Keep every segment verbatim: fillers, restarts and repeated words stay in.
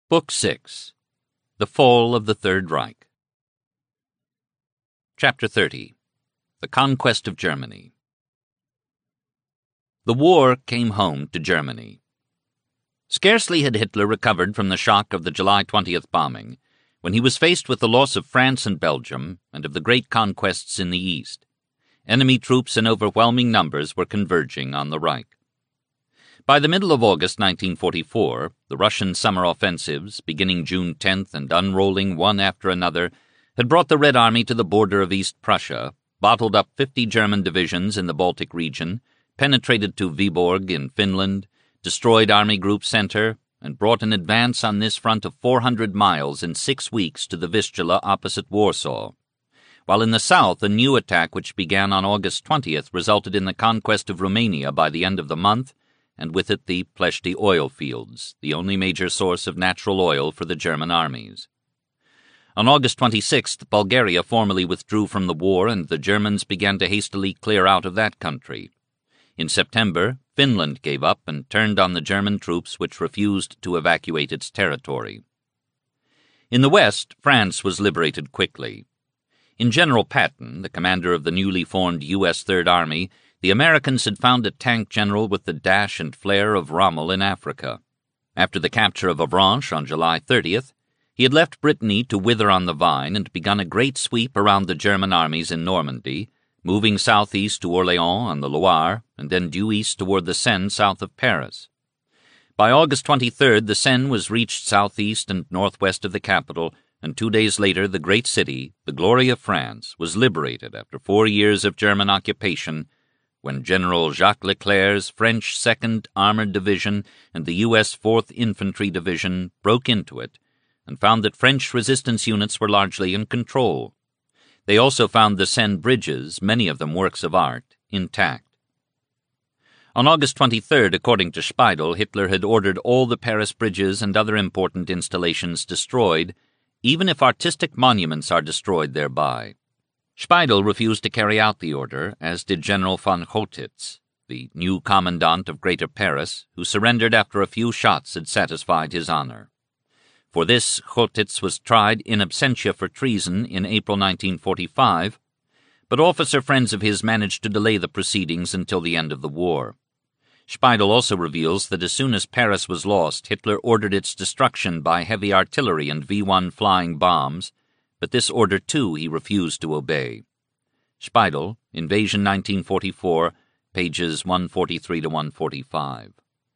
Book six. The Fall of the Third Reich. Chapter thirty. The Conquest of Germany. The war came home to Germany. Scarcely had Hitler recovered from the shock of the July twentieth bombing, when he was faced with the loss of France and Belgium and of the great conquests in the East. Enemy troops in overwhelming numbers were converging on the Reich. By the middle of August nineteen forty-four, the Russian summer offensives, beginning June tenth and unrolling one after another, had brought the Red Army to the border of East Prussia, bottled up fifty German divisions in the Baltic region, penetrated to Viborg in Finland, destroyed Army Group Center, and brought an advance on this front of four hundred miles in six weeks to the Vistula opposite Warsaw. While in the south, a new attack which began on August twentieth resulted in the conquest of Romania by the end of the month, and with it the Ploiești oil fields, the only major source of natural oil for the German armies. On August twenty-sixth, Bulgaria formally withdrew from the war, and the Germans began to hastily clear out of that country. In September, Finland gave up and turned on the German troops which refused to evacuate its territory. In the west, France was liberated quickly. In General Patton, the commander of the newly formed U S Third Army, the Americans had found a tank general with the dash and flair of Rommel in Africa. After the capture of Avranches on July thirtieth, he had left Brittany to wither on the vine and begun a great sweep around the German armies in Normandy, moving southeast to Orléans on the Loire, and then due east toward the Seine south of Paris. By August twenty-third, the Seine was reached southeast and northwest of the capital, and two days later the great city, the glory of France, was liberated after four years of German occupation, when General Jacques Leclerc's French second Armored Division and the U S fourth Infantry Division broke into it and found that French resistance units were largely in control. They also found the Seine bridges, many of them works of art, intact. On August twenty-third, according to Speidel, Hitler had ordered all the Paris bridges and other important installations destroyed, even if artistic monuments are destroyed thereby. Speidel refused to carry out the order, as did General von Choltitz, the new commandant of Greater Paris, who surrendered after a few shots had satisfied his honor. For this, Choltitz was tried in absentia for treason in April nineteen forty-five, but officer friends of his managed to delay the proceedings until the end of the war. Speidel also reveals that as soon as Paris was lost, Hitler ordered its destruction by heavy artillery and V one flying bombs, but this order, too, he refused to obey. Speidel, Invasion nineteen forty-four, pages one forty-three to one forty-five.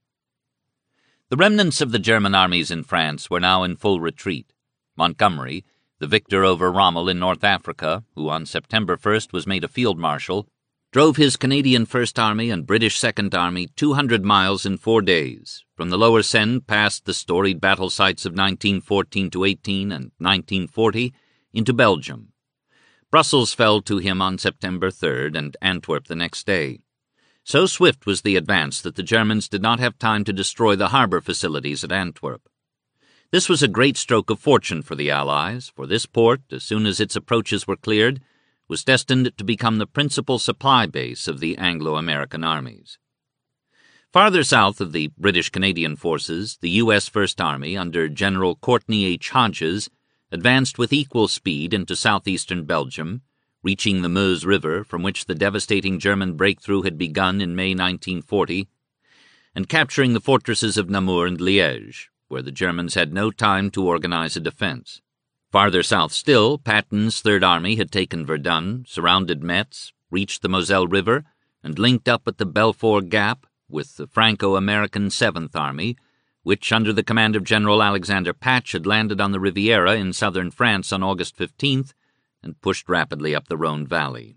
The remnants of the German armies in France were now in full retreat. Montgomery, the victor over Rommel in North Africa, who on September first was made a field marshal, drove his Canadian First Army and British Second Army two hundred miles in four days, from the lower Seine past the storied battle sites of nineteen fourteen to eighteen and nineteen forty, into Belgium. Brussels fell to him on September third and Antwerp the next day. So swift was the advance that the Germans did not have time to destroy the harbor facilities at Antwerp. This was a great stroke of fortune for the Allies, for this port, as soon as its approaches were cleared, was destined to become the principal supply base of the Anglo-American armies. Farther south of the British-Canadian forces, the U S First Army, under General Courtney H. Hodges, advanced with equal speed into southeastern Belgium, reaching the Meuse River, from which the devastating German breakthrough had begun in May nineteen forty, and capturing the fortresses of Namur and Liège, where the Germans had no time to organize a defense. Farther south still, Patton's Third Army had taken Verdun, surrounded Metz, reached the Moselle River, and linked up at the Belfort Gap with the Franco-American Seventh Army, which, under the command of General Alexander Patch, had landed on the Riviera in southern France on August fifteenth and pushed rapidly up the Rhone Valley.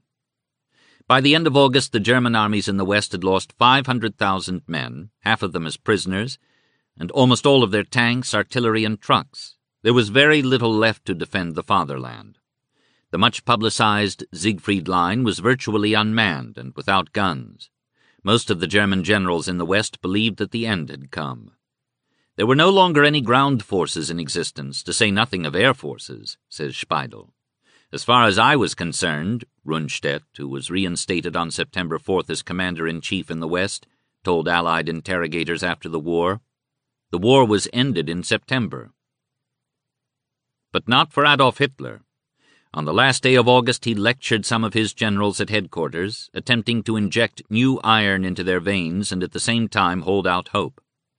By the end of August, the German armies in the west had lost five hundred thousand men, half of them as prisoners, and almost all of their tanks, artillery, and trucks. There was very little left to defend the fatherland. The much-publicized Siegfried Line was virtually unmanned and without guns. Most of the German generals in the west believed that the end had come. There were no longer any ground forces in existence, to say nothing of air forces, says Speidel. As far as I was concerned, Rundstedt, who was reinstated on September fourth as commander-in-chief in the West, told Allied interrogators after the war, the war was ended in September. but not for Adolf Hitler. On the last day of August he lectured some of his generals at headquarters, attempting to inject new iron into their veins and at the same time hold out hope.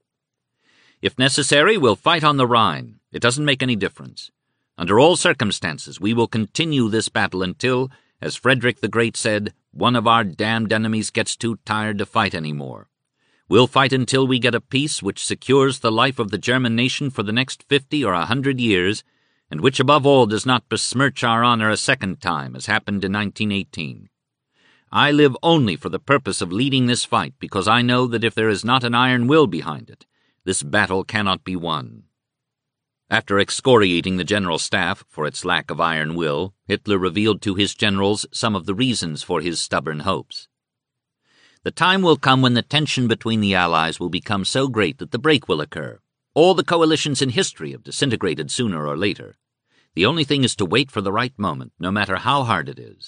"If necessary, we'll fight on the Rhine. It doesn't make any difference. Under all circumstances, we will continue this battle until, as Frederick the Great said, one of our damned enemies gets too tired to fight any more. We'll fight until we get a peace which secures the life of the German nation for the next fifty or a hundred years, and which above all does not besmirch our honor a second time, as happened in nineteen eighteen. I live only for the purpose of leading this fight, because I know that if there is not an iron will behind it, this battle cannot be won." After excoriating the General Staff for its lack of iron will, Hitler revealed to his generals some of the reasons for his stubborn hopes. "The time will come when the tension between the Allies will become so great that the break will occur. All the coalitions in history have disintegrated sooner or later. The only thing is to wait for the right moment, no matter how hard it is."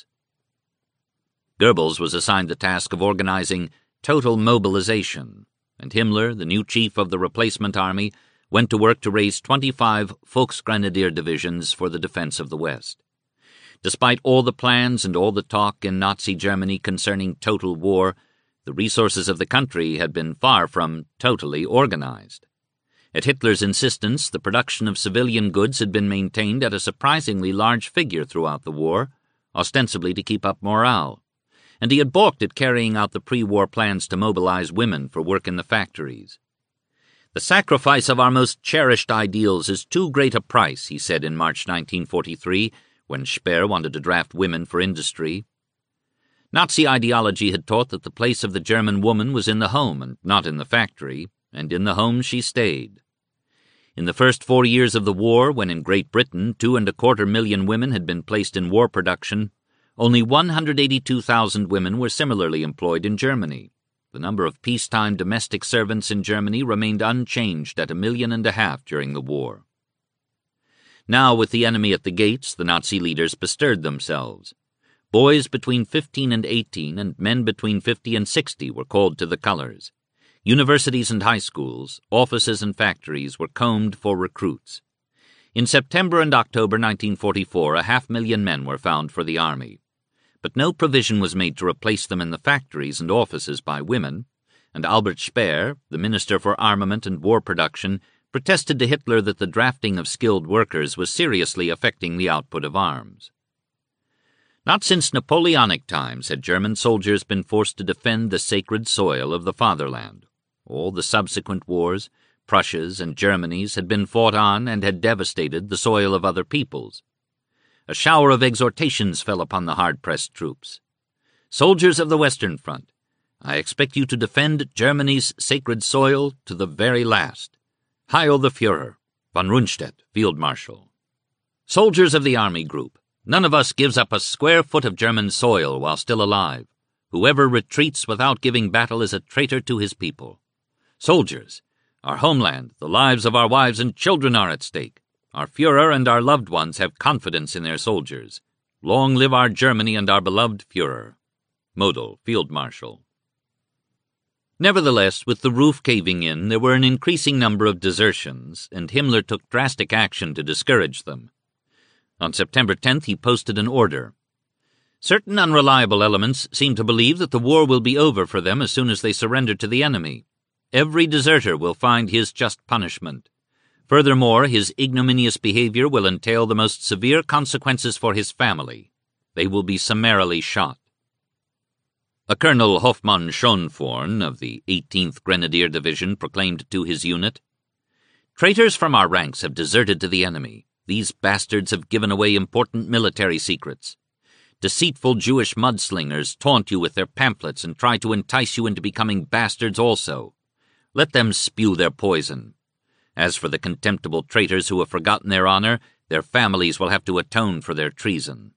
Goebbels was assigned the task of organizing total mobilization, and Himmler, the new chief of the replacement army, went to work to raise twenty-five Volksgrenadier divisions for the defense of the West. Despite all the plans and all the talk in Nazi Germany concerning total war, the resources of the country had been far from totally organized. At Hitler's insistence, the production of civilian goods had been maintained at a surprisingly large figure throughout the war, ostensibly to keep up morale, and he had balked at carrying out the pre-war plans to mobilize women for work in the factories. "The sacrifice of our most cherished ideals is too great a price," he said in March nineteen forty-three, when Speer wanted to draft women for industry. Nazi ideology had taught that the place of the German woman was in the home and not in the factory, and in the home she stayed. In the first four years of the war, when in Great Britain two and a quarter million women had been placed in war production, only one hundred eighty-two thousand women were similarly employed in Germany. The number of peacetime domestic servants in Germany remained unchanged at a million and a half during the war. Now, with the enemy at the gates, the Nazi leaders bestirred themselves. Boys between fifteen and eighteen and men between fifty and sixty were called to the colors. Universities and high schools, offices and factories were combed for recruits. In September and October nineteen forty-four, a half million men were found for the army. But no provision was made to replace them in the factories and offices by women, and Albert Speer, the Minister for Armament and War Production, protested to Hitler that the drafting of skilled workers was seriously affecting the output of arms. Not since Napoleonic times had German soldiers been forced to defend the sacred soil of the fatherland. All the subsequent wars, Prussia's and Germany's, had been fought on and had devastated the soil of other peoples. A shower of exhortations fell upon the hard-pressed troops. "Soldiers of the Western Front, I expect you to defend Germany's sacred soil to the very last. Heil the Führer, von Rundstedt, Field Marshal. Soldiers of the Army Group, none of us gives up a square foot of German soil while still alive. Whoever retreats without giving battle is a traitor to his people. Soldiers, our homeland, the lives of our wives and children are at stake. Our Führer and our loved ones have confidence in their soldiers. Long live our Germany and our beloved Führer." Model, Field Marshal. Nevertheless, with the roof caving in, there were an increasing number of desertions, and Himmler took drastic action to discourage them. On September tenth, he posted an order. "Certain unreliable elements seem to believe that the war will be over for them as soon as they surrender to the enemy. Every deserter will find his just punishment. Furthermore, his ignominious behavior will entail the most severe consequences for his family. They will be summarily shot." A Colonel Hoffmann Schonborn of the eighteenth Grenadier Division proclaimed to his unit, "Traitors from our ranks have deserted to the enemy. These bastards have given away important military secrets. Deceitful Jewish mudslingers taunt you with their pamphlets and try to entice you into becoming bastards also. Let them spew their poison. As for the contemptible traitors who have forgotten their honor, their families will have to atone for their treason."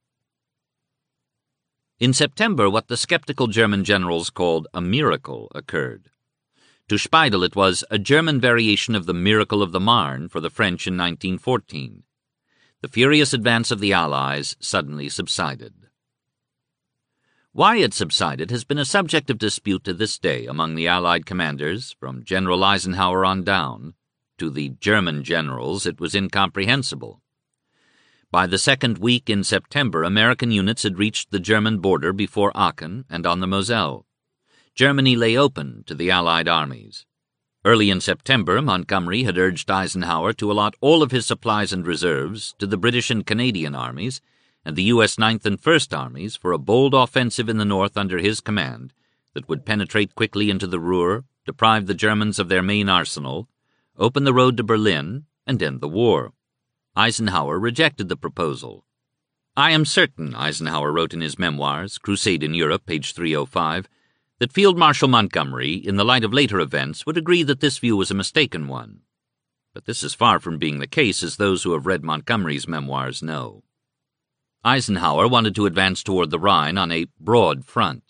In September, what the skeptical German generals called a miracle occurred. To Speidel it was a German variation of the miracle of the Marne for the French in nineteen fourteen. The furious advance of the Allies suddenly subsided. Why it subsided has been a subject of dispute to this day among the Allied commanders, from General Eisenhower on down. To the German generals it was incomprehensible. By the second week in September, American units had reached the German border before Aachen and on the Moselle. Germany lay open to the Allied armies. Early in September, Montgomery had urged Eisenhower to allot all of his supplies and reserves to the British and Canadian armies and the U S ninth and first Armies for a bold offensive in the north under his command that would penetrate quickly into the Ruhr, deprive the Germans of their main arsenal, open the road to Berlin, and end the war. Eisenhower rejected the proposal. "I am certain," Eisenhower wrote in his memoirs, Crusade in Europe, page three oh five, that Field Marshal Montgomery, in the light of later events, would agree that this view was a mistaken one. But this is far from being the case, as those who have read Montgomery's memoirs know. Eisenhower wanted to advance toward the Rhine on a broad front.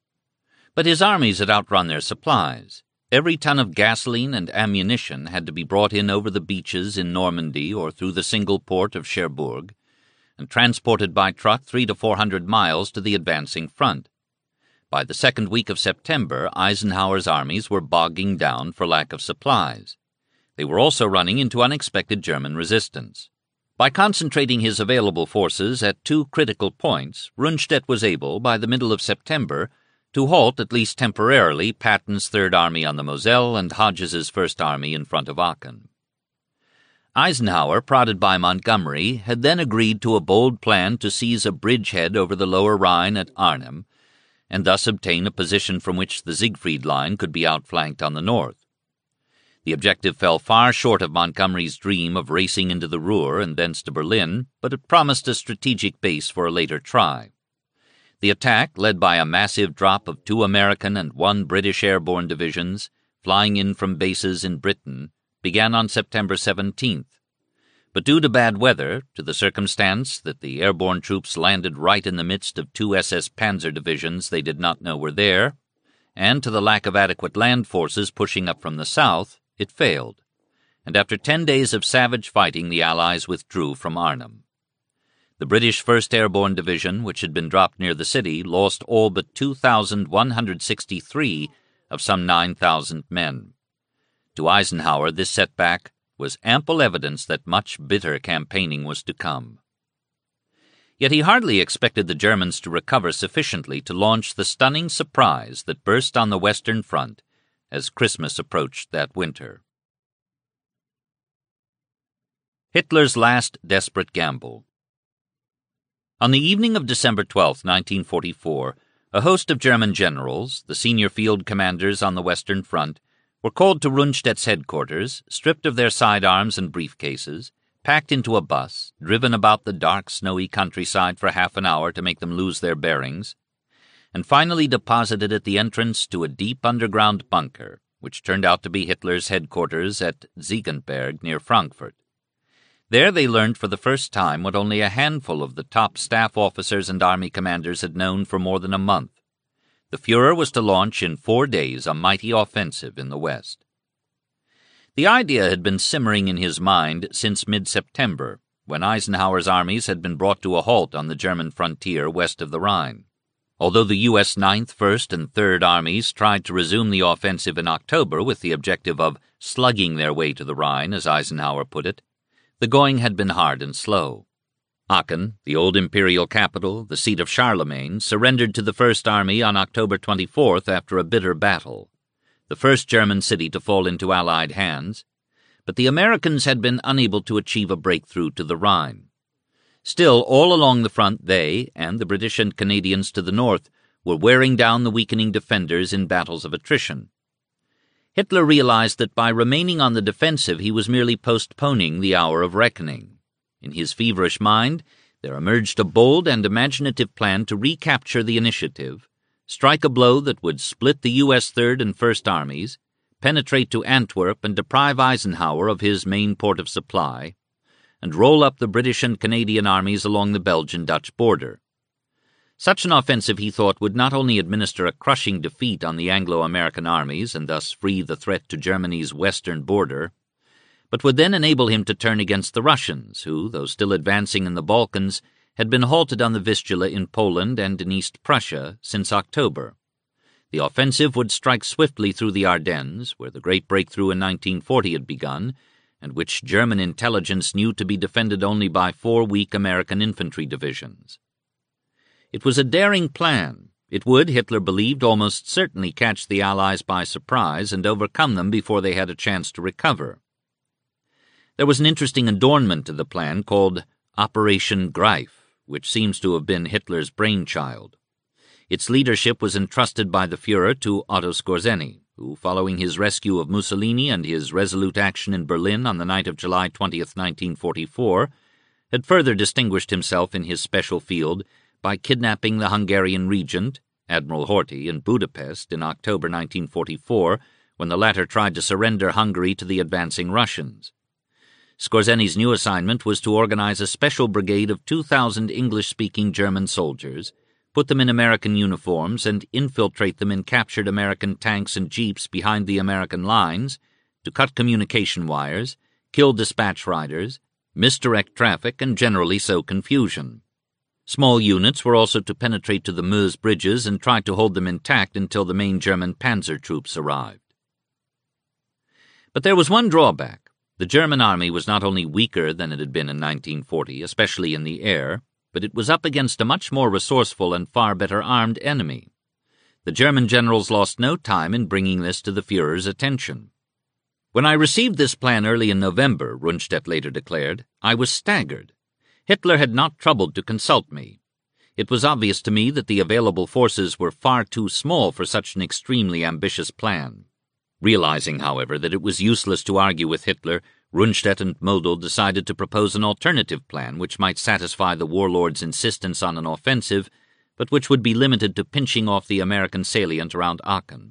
But his armies had outrun their supplies. Every ton of gasoline and ammunition had to be brought in over the beaches in Normandy or through the single port of Cherbourg, and transported by truck three to four hundred miles to the advancing front. By the second week of September, Eisenhower's armies were bogging down for lack of supplies. They were also running into unexpected German resistance. By concentrating his available forces at two critical points, Rundstedt was able, by the middle of September, to halt, at least temporarily, Patton's Third Army on the Moselle and Hodges's First Army in front of Aachen. Eisenhower, prodded by Montgomery, had then agreed to a bold plan to seize a bridgehead over the lower Rhine at Arnhem, and thus obtain a position from which the Siegfried Line could be outflanked on the north. The objective fell far short of Montgomery's dream of racing into the Ruhr and thence to Berlin, but it promised a strategic base for a later try. The attack, led by a massive drop of two American and one British airborne divisions, flying in from bases in Britain, began on September seventeenth. But due to bad weather, to the circumstance that the airborne troops landed right in the midst of two S S Panzer divisions they did not know were there, and to the lack of adequate land forces pushing up from the south, it failed, and after ten days of savage fighting the Allies withdrew from Arnhem. The British first Airborne Division, which had been dropped near the city, lost all but two thousand one hundred sixty-three of some nine thousand men. To Eisenhower, this setback was ample evidence that much bitter campaigning was to come. Yet he hardly expected the Germans to recover sufficiently to launch the stunning surprise that burst on the Western Front as Christmas approached that winter. Hitler's last desperate gamble. On the evening of December twelfth, nineteen forty-four, a host of German generals, the senior field commanders on the Western Front, were called to Rundstedt's headquarters, stripped of their sidearms and briefcases, packed into a bus, driven about the dark, snowy countryside for half an hour to make them lose their bearings, and finally deposited at the entrance to a deep underground bunker, which turned out to be Hitler's headquarters at Ziegenberg near Frankfurt. There they learned for the first time what only a handful of the top staff officers and army commanders had known for more than a month. The Führer was to launch in four days a mighty offensive in the West. The idea had been simmering in his mind since mid-September, when Eisenhower's armies had been brought to a halt on the German frontier west of the Rhine. Although the U S ninth, first, and third Armies tried to resume the offensive in October with the objective of slugging their way to the Rhine, as Eisenhower put it, the going had been hard and slow. Aachen, the old imperial capital, the seat of Charlemagne, surrendered to the First Army on October twenty-fourth after a bitter battle, the first German city to fall into Allied hands, but the Americans had been unable to achieve a breakthrough to the Rhine. Still, all along the front they, and the British and Canadians to the north, were wearing down the weakening defenders in battles of attrition. Hitler realized that by remaining on the defensive he was merely postponing the hour of reckoning. In his feverish mind, there emerged a bold and imaginative plan to recapture the initiative, strike a blow that would split the U S Third and First Armies, penetrate to Antwerp and deprive Eisenhower of his main port of supply, and roll up the British and Canadian armies along the Belgian-Dutch border. Such an offensive, he thought, would not only administer a crushing defeat on the Anglo-American armies and thus free the threat to Germany's western border, but would then enable him to turn against the Russians, who, though still advancing in the Balkans, had been halted on the Vistula in Poland and in East Prussia since October. The offensive would strike swiftly through the Ardennes, where the great breakthrough in nineteen forty had begun, and which German intelligence knew to be defended only by four weak American infantry divisions. It was a daring plan. It would, Hitler believed, almost certainly catch the Allies by surprise and overcome them before they had a chance to recover. There was an interesting adornment to the plan called Operation Greif, which seems to have been Hitler's brainchild. Its leadership was entrusted by the Führer to Otto Skorzeny, who, following his rescue of Mussolini and his resolute action in Berlin on the night of July twentieth, nineteen forty-four, had further distinguished himself in his special field by kidnapping the Hungarian regent, Admiral Horthy, in Budapest in October nineteen forty-four, when the latter tried to surrender Hungary to the advancing Russians. Skorzeny's new assignment was to organize a special brigade of two thousand English-speaking German soldiers, put them in American uniforms, and infiltrate them in captured American tanks and jeeps behind the American lines, to cut communication wires, kill dispatch riders, misdirect traffic, and generally sow confusion. Small units were also to penetrate to the Meuse bridges and try to hold them intact until the main German panzer troops arrived. But there was one drawback. The German army was not only weaker than it had been in nineteen forty, especially in the air, but it was up against a much more resourceful and far better armed enemy. The German generals lost no time in bringing this to the Führer's attention. "When I received this plan early in November," Rundstedt later declared, "I was staggered. Hitler had not troubled to consult me. It was obvious to me that the available forces were far too small for such an extremely ambitious plan." Realizing, however, that it was useless to argue with Hitler, Rundstedt and Model decided to propose an alternative plan which might satisfy the warlord's insistence on an offensive, but which would be limited to pinching off the American salient around Aachen.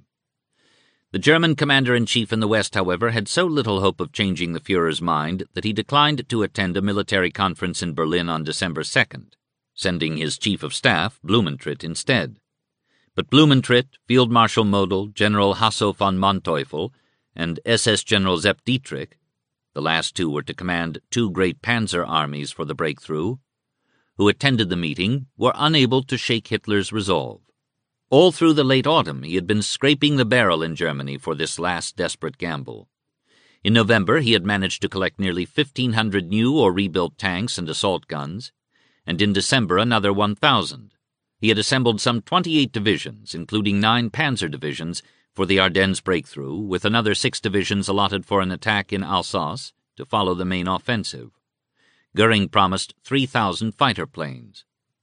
The German commander-in-chief in the West, however, had so little hope of changing the Führer's mind that he declined to attend a military conference in Berlin on December second, sending his chief of staff, Blumentritt, instead. But Blumentritt, Field Marshal Model, General Hasso von Manteuffel, and S S General Sepp Dietrich, the last two were to command two great panzer armies for the breakthrough, who attended the meeting, were unable to shake Hitler's resolve. All through the late autumn he had been scraping the barrel in Germany for this last desperate gamble. In November he had managed to collect nearly fifteen hundred new or rebuilt tanks and assault guns, and in December another one thousand. He had assembled some twenty-eight divisions, including nine panzer divisions, for the Ardennes breakthrough, with another six divisions allotted for an attack in Alsace to follow the main offensive. Goering promised three thousand fighter planes.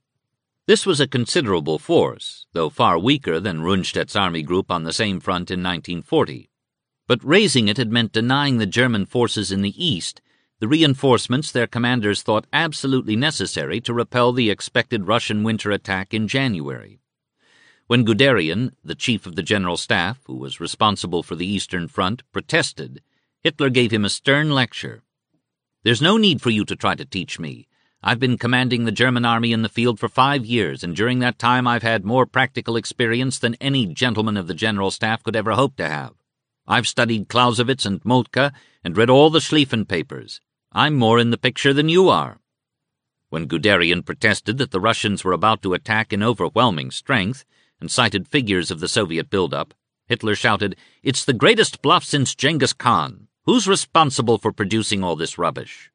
This was a considerable force, though far weaker than Rundstedt's army group on the same front in nineteen forty. But raising it had meant denying the German forces in the east the reinforcements their commanders thought absolutely necessary to repel the expected Russian winter attack in January. When Guderian, the chief of the General Staff, who was responsible for the Eastern Front, protested, Hitler gave him a stern lecture. "There's no need for you to try to teach me. I've been commanding the German army in the field for five years, and during that time I've had more practical experience than any gentleman of the General Staff could ever hope to have. I've studied Clausewitz and Moltke and read all the Schlieffen papers. I'm more in the picture than you are." When Guderian protested that the Russians were about to attack in overwhelming strength and cited figures of the Soviet buildup, Hitler shouted, "It's the greatest bluff since Genghis Khan. Who's responsible for producing all this rubbish?"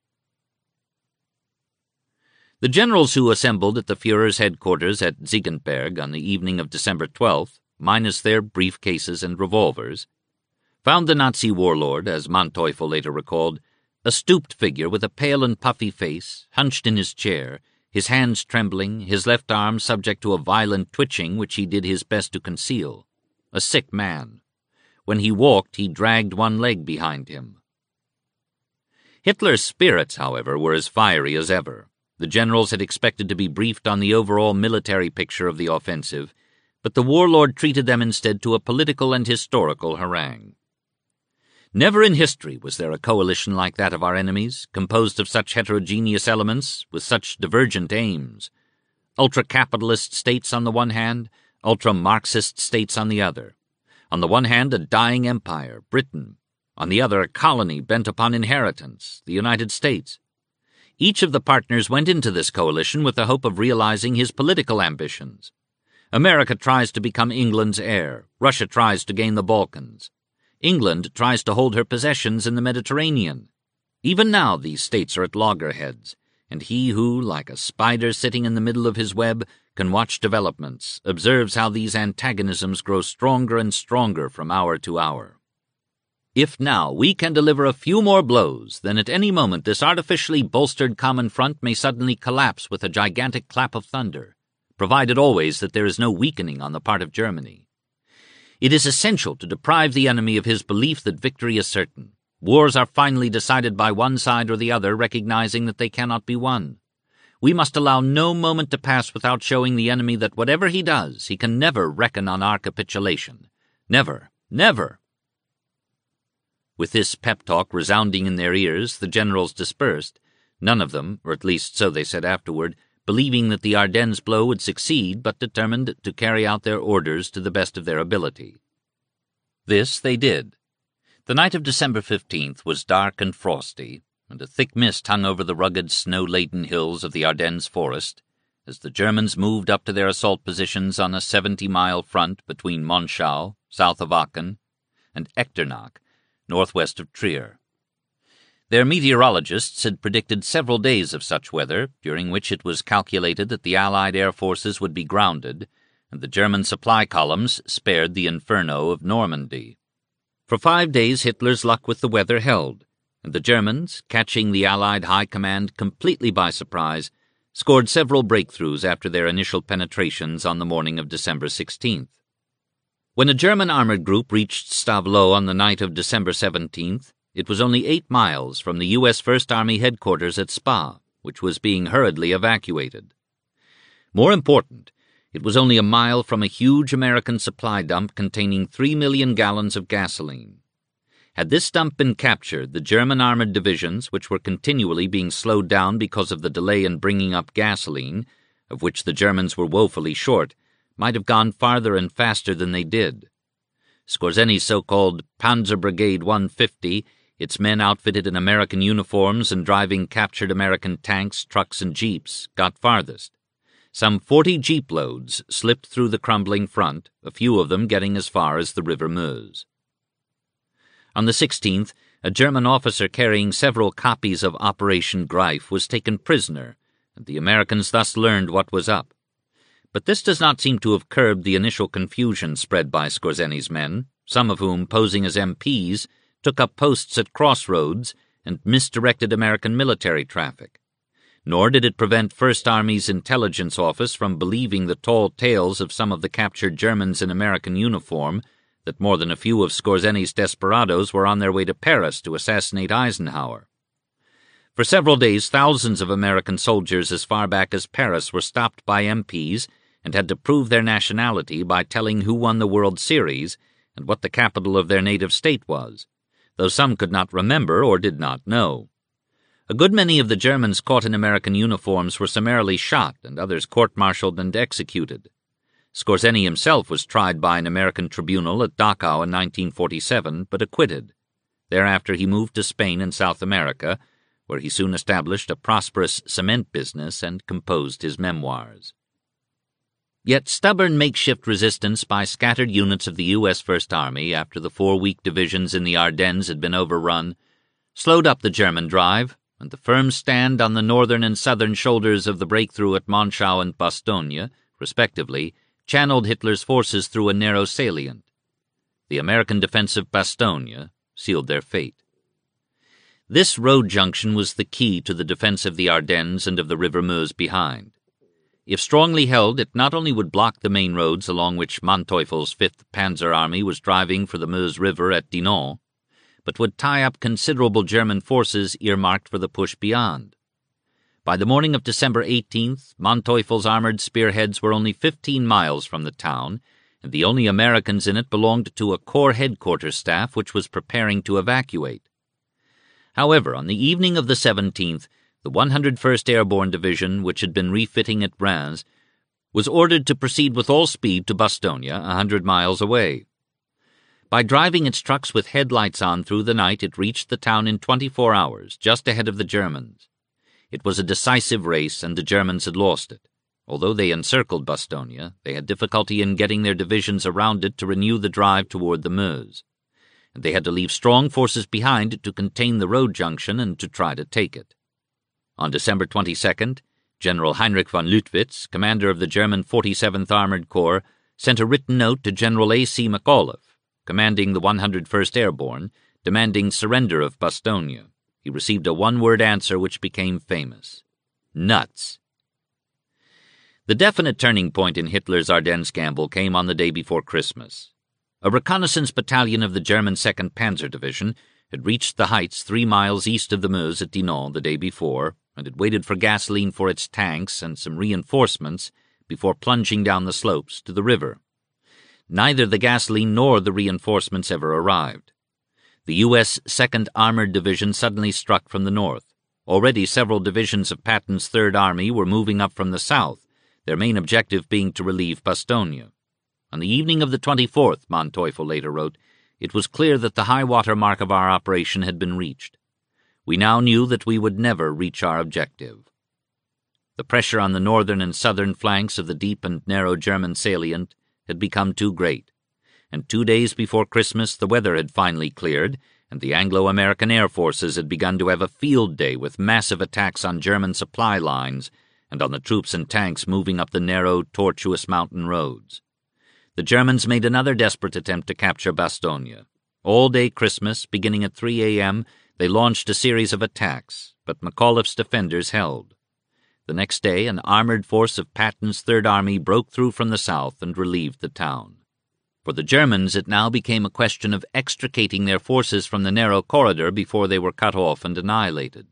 The generals who assembled at the Führer's headquarters at Ziegenberg on the evening of December twelfth, minus their briefcases and revolvers, found the Nazi warlord, as Manteuffel later recalled, a stooped figure with a pale and puffy face, hunched in his chair, his hands trembling, his left arm subject to a violent twitching which he did his best to conceal. A sick man. When he walked, he dragged one leg behind him. Hitler's spirits, however, were as fiery as ever. The generals had expected to be briefed on the overall military picture of the offensive, but the warlord treated them instead to a political and historical harangue. Never in history was there a coalition like that of our enemies, composed of such heterogeneous elements, with such divergent aims. Ultra-capitalist states on the one hand, ultra-Marxist states on the other. On the one hand, a dying empire, Britain. On the other, a colony bent upon inheritance, the United States. Each of the partners went into this coalition with the hope of realizing his political ambitions. America tries to become England's heir. Russia tries to gain the Balkans. England tries to hold her possessions in the Mediterranean. Even now these states are at loggerheads, and he who, like a spider sitting in the middle of his web, can watch developments, observes how these antagonisms grow stronger and stronger from hour to hour. If now we can deliver a few more blows, then at any moment this artificially bolstered common front may suddenly collapse with a gigantic clap of thunder, provided always that there is no weakening on the part of Germany. It is essential to deprive the enemy of his belief that victory is certain. Wars are finally decided by one side or the other, recognizing that they cannot be won. We must allow no moment to pass without showing the enemy that whatever he does, he can never reckon on our capitulation. Never, never. With this pep talk resounding in their ears, the generals dispersed, none of them, or at least so they said afterward, believing that the Ardennes blow would succeed, but determined to carry out their orders to the best of their ability. This they did. The night of December fifteenth was dark and frosty, and a thick mist hung over the rugged, snow-laden hills of the Ardennes forest, as the Germans moved up to their assault positions on a seventy-mile front between Monschau, south of Aachen, and Echternach, northwest of Trier. Their meteorologists had predicted several days of such weather, during which it was calculated that the Allied air forces would be grounded, and the German supply columns spared the inferno of Normandy. For five days Hitler's luck with the weather held, and the Germans, catching the Allied High Command completely by surprise, scored several breakthroughs after their initial penetrations on the morning of December sixteenth. When a German armored group reached Stavelot on the night of December seventeenth, it was only eight miles from the U S First Army headquarters at Spa, which was being hurriedly evacuated. More important, it was only a mile from a huge American supply dump containing three million gallons of gasoline. Had this dump been captured, the German armored divisions, which were continually being slowed down because of the delay in bringing up gasoline, of which the Germans were woefully short, might have gone farther and faster than they did. Skorzeny's so-called Panzer Brigade one fifty, its men outfitted in American uniforms and driving captured American tanks, trucks, and jeeps, got farthest. Some forty jeep loads slipped through the crumbling front, a few of them getting as far as the River Meuse. On the sixteenth, a German officer carrying several copies of Operation Greif was taken prisoner, and the Americans thus learned what was up. But this does not seem to have curbed the initial confusion spread by Skorzeny's men, some of whom, posing as M Ps, took up posts at crossroads and misdirected American military traffic. Nor did it prevent First Army's intelligence office from believing the tall tales of some of the captured Germans in American uniform that more than a few of Skorzeny's desperadoes were on their way to Paris to assassinate Eisenhower. For several days, thousands of American soldiers as far back as Paris were stopped by M Ps and had to prove their nationality by telling who won the World Series and what the capital of their native state was, though some could not remember or did not know. A good many of the Germans caught in American uniforms were summarily shot and others court-martialed and executed. Skorzeny himself was tried by an American tribunal at Dachau in nineteen forty-seven, but acquitted. Thereafter he moved to Spain and South America, where he soon established a prosperous cement business and composed his memoirs. Yet stubborn makeshift resistance by scattered units of the U S First Army after the four weak divisions in the Ardennes had been overrun slowed up the German drive, and the firm stand on the northern and southern shoulders of the breakthrough at Monschau and Bastogne, respectively, channeled Hitler's forces through a narrow salient. The American defense of Bastogne sealed their fate. This road junction was the key to the defense of the Ardennes and of the River Meuse behind. If strongly held, it not only would block the main roads along which Manteuffel's fifth Panzer Army was driving for the Meuse River at Dinant, but would tie up considerable German forces earmarked for the push beyond. By the morning of December eighteenth, Manteuffel's armored spearheads were only fifteen miles from the town, and the only Americans in it belonged to a Corps headquarters staff which was preparing to evacuate. However, on the evening of the seventeenth, the one hundred first Airborne Division, which had been refitting at Reims, was ordered to proceed with all speed to Bastogne, a hundred miles away. By driving its trucks with headlights on through the night, it reached the town in twenty-four hours, just ahead of the Germans. It was a decisive race, and the Germans had lost it. Although they encircled Bastogne, they had difficulty in getting their divisions around it to renew the drive toward the Meuse. and they had to leave strong forces behind to contain the road junction and to try to take it. On December twenty-second, General Heinrich von Lüttwitz, commander of the German forty-seventh Armored Corps, sent a written note to General A C McAuliffe, commanding the one hundred first Airborne, demanding surrender of Bastogne. He received a one-word answer which became famous: nuts. The definite turning point in Hitler's Ardennes gamble came on the day before Christmas. A reconnaissance battalion of the German second Panzer Division had reached the heights three miles east of the Meuse at Dinant the day before, and had waited for gasoline for its tanks and some reinforcements before plunging down the slopes to the river. Neither the gasoline nor the reinforcements ever arrived. The U S second Armored Division suddenly struck from the north. Already several divisions of Patton's Third Army were moving up from the south, their main objective being to relieve Bastogne. On the evening of the twenty-fourth, Manteuffel later wrote, it was clear that the high-water mark of our operation had been reached. We now knew that we would never reach our objective. The pressure on the northern and southern flanks of the deep and narrow German salient had become too great, and two days before Christmas the weather had finally cleared, and the Anglo-American air forces had begun to have a field day with massive attacks on German supply lines and on the troops and tanks moving up the narrow, tortuous mountain roads. The Germans made another desperate attempt to capture Bastogne. All day Christmas, beginning at three a.m., they launched a series of attacks, but McAuliffe's defenders held. The next day, an armored force of Patton's Third Army broke through from the south and relieved the town. For the Germans, it now became a question of extricating their forces from the narrow corridor before they were cut off and annihilated.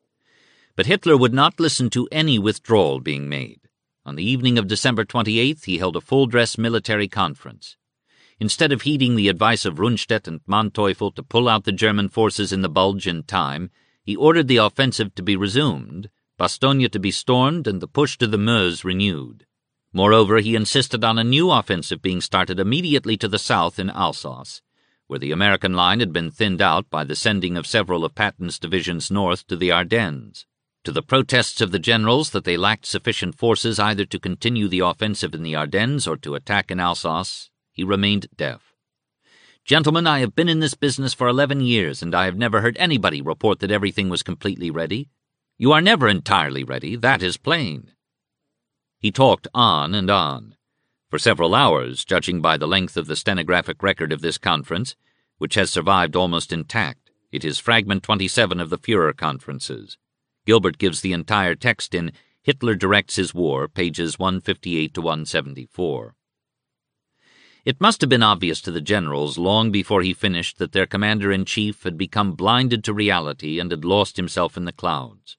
But Hitler would not listen to any withdrawal being made. On the evening of December twenty-eighth, he held a full-dress military conference. Instead of heeding the advice of Rundstedt and Manteuffel to pull out the German forces in the Bulge in time, he ordered the offensive to be resumed, Bastogne to be stormed, and the push to the Meuse renewed. Moreover, he insisted on a new offensive being started immediately to the south in Alsace, where the American line had been thinned out by the sending of several of Patton's divisions north to the Ardennes. To the protests of the generals that they lacked sufficient forces either to continue the offensive in the Ardennes or to attack in Alsace, he remained deaf. Gentlemen, I have been in this business for eleven years, and I have never heard anybody report that everything was completely ready. You are never entirely ready, that is plain. He talked on and on. For several hours, judging by the length of the stenographic record of this conference, which has survived almost intact. It is fragment twenty-seven of the Führer conferences. Gilbert gives the entire text in Hitler Directs His War, pages one fifty-eight to one seventy-four. It must have been obvious to the generals long before he finished that their commander-in-chief had become blinded to reality and had lost himself in the clouds.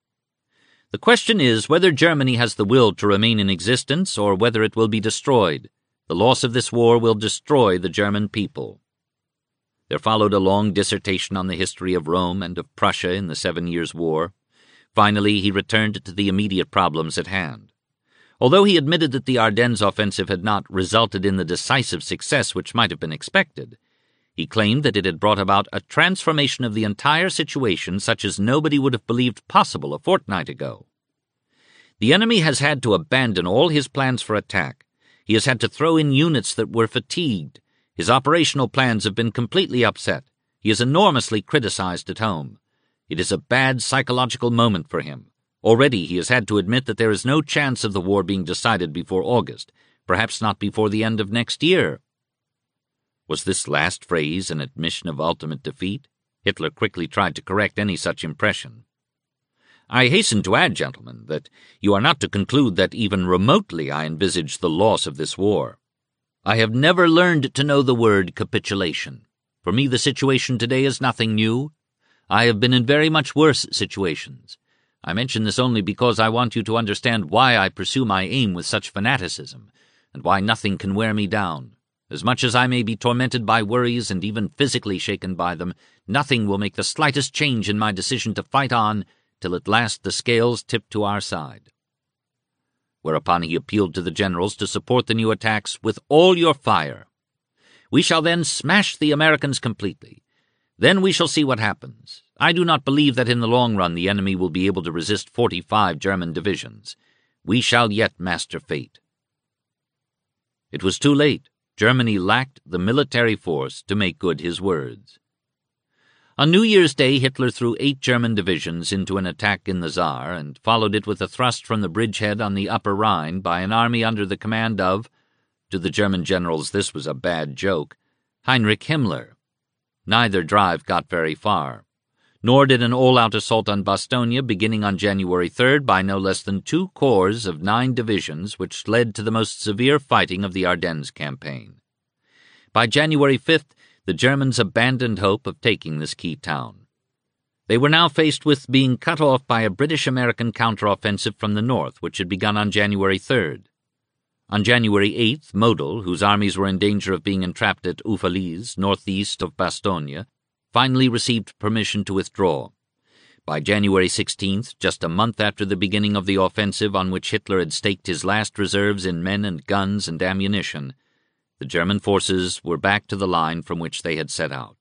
The question is whether Germany has the will to remain in existence or whether it will be destroyed. The loss of this war will destroy the German people. There followed a long dissertation on the history of Rome and of Prussia in the Seven Years' War. Finally, he returned to the immediate problems at hand. Although he admitted that the Ardennes offensive had not resulted in the decisive success which might have been expected, he claimed that it had brought about a transformation of the entire situation such as nobody would have believed possible a fortnight ago. The enemy has had to abandon all his plans for attack. He has had to throw in units that were fatigued. His operational plans have been completely upset. He is enormously criticized at home. It is a bad psychological moment for him. Already he has had to admit that there is no chance of the war being decided before August, perhaps not before the end of next year. Was this last phrase an admission of ultimate defeat? Hitler quickly tried to correct any such impression. I hasten to add, gentlemen, that you are not to conclude that even remotely I envisage the loss of this war. I have never learned to know the word capitulation. For me the situation today is nothing new. I have been in very much worse situations. I mention this only because I want you to understand why I pursue my aim with such fanaticism, and why nothing can wear me down. As much as I may be tormented by worries and even physically shaken by them, nothing will make the slightest change in my decision to fight on till at last the scales tip to our side. Whereupon he appealed to the generals to support the new attacks with all your fire. We shall then smash the Americans completely. Then we shall see what happens. I do not believe that in the long run the enemy will be able to resist forty-five German divisions. We shall yet master fate. It was too late. Germany lacked the military force to make good his words. On New Year's Day, Hitler threw eight German divisions into an attack in the Saar and followed it with a thrust from the bridgehead on the Upper Rhine by an army under the command of, to the German generals this was a bad joke, Heinrich Himmler. Neither drive got very far, nor did an all-out assault on Bastogne beginning on January third by no less than two corps of nine divisions, which led to the most severe fighting of the Ardennes campaign. By January fifth, the Germans abandoned hope of taking this key town. They were now faced with being cut off by a British-American counteroffensive from the north, which had begun on January third. On January eighth, Model, whose armies were in danger of being entrapped at Houffalize, northeast of Bastogne, finally received permission to withdraw. By January sixteenth, just a month after the beginning of the offensive on which Hitler had staked his last reserves in men and guns and ammunition, the German forces were back to the line from which they had set out.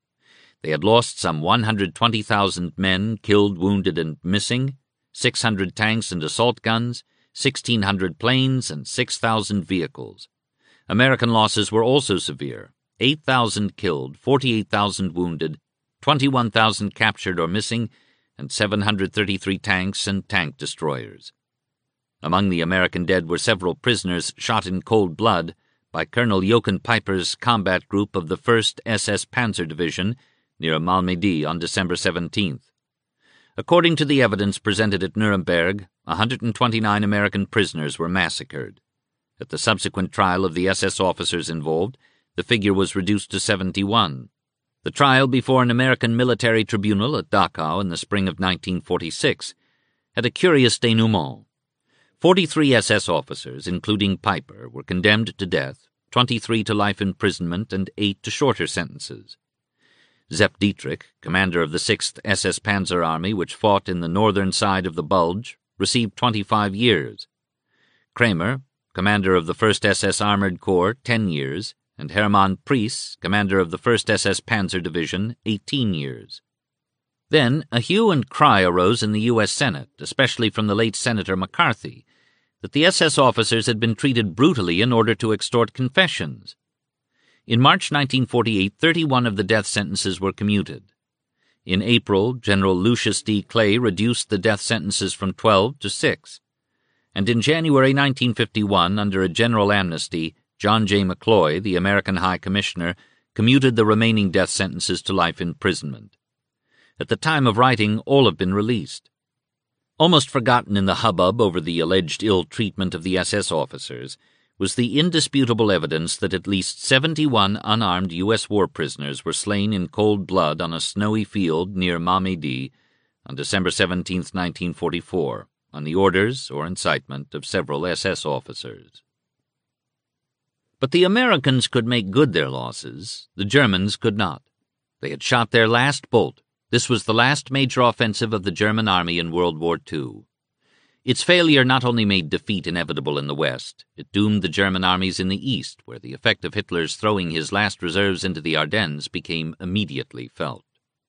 They had lost some one hundred twenty thousand men, killed, wounded, and missing, six hundred tanks and assault guns, sixteen hundred planes, and six thousand vehicles. American losses were also severe: eight thousand killed, forty-eight thousand wounded, twenty-one thousand captured or missing, and seven hundred thirty-three tanks and tank destroyers. Among the American dead were several prisoners shot in cold blood by Colonel Jochen Peiper's combat group of the first S S Panzer Division near Malmedy on December seventeenth. According to the evidence presented at Nuremberg, one hundred twenty-nine American prisoners were massacred. At the subsequent trial of the S S officers involved, the figure was reduced to seventy-one. The trial before an American military tribunal at Dachau in the spring of nineteen forty-six had a curious denouement. Forty-three S S officers, including Peiper, were condemned to death, twenty-three to life imprisonment, and eight to shorter sentences. Sepp Dietrich, commander of the sixth S S Panzer Army, which fought in the northern side of the Bulge, received twenty-five years. Kramer, commander of the first S S Armored Corps, ten years, and Hermann Priess, commander of the first S S Panzer Division, eighteen years. Then a hue and cry arose in the U S Senate, especially from the late Senator McCarthy, that the S S officers had been treated brutally in order to extort confessions. In March nineteen forty-eight, thirty-one of the death sentences were commuted. In April, General Lucius D. Clay reduced the death sentences from twelve to six. And in January nineteen fifty-one, under a general amnesty, John J. McCloy, the American High Commissioner, commuted the remaining death sentences to life imprisonment. At the time of writing, all have been released. Almost forgotten in the hubbub over the alleged ill treatment of the S S officers was the indisputable evidence that at least seventy-one unarmed U S war prisoners were slain in cold blood on a snowy field near Malmedy on December seventeenth, nineteen forty-four, on the orders or incitement of several S S officers. But the Americans could make good their losses. The Germans could not. They had shot their last bolt. This was the last major offensive of the German army in World War Two. Its failure not only made defeat inevitable in the West, it doomed the German armies in the East, where the effect of Hitler's throwing his last reserves into the Ardennes became immediately felt.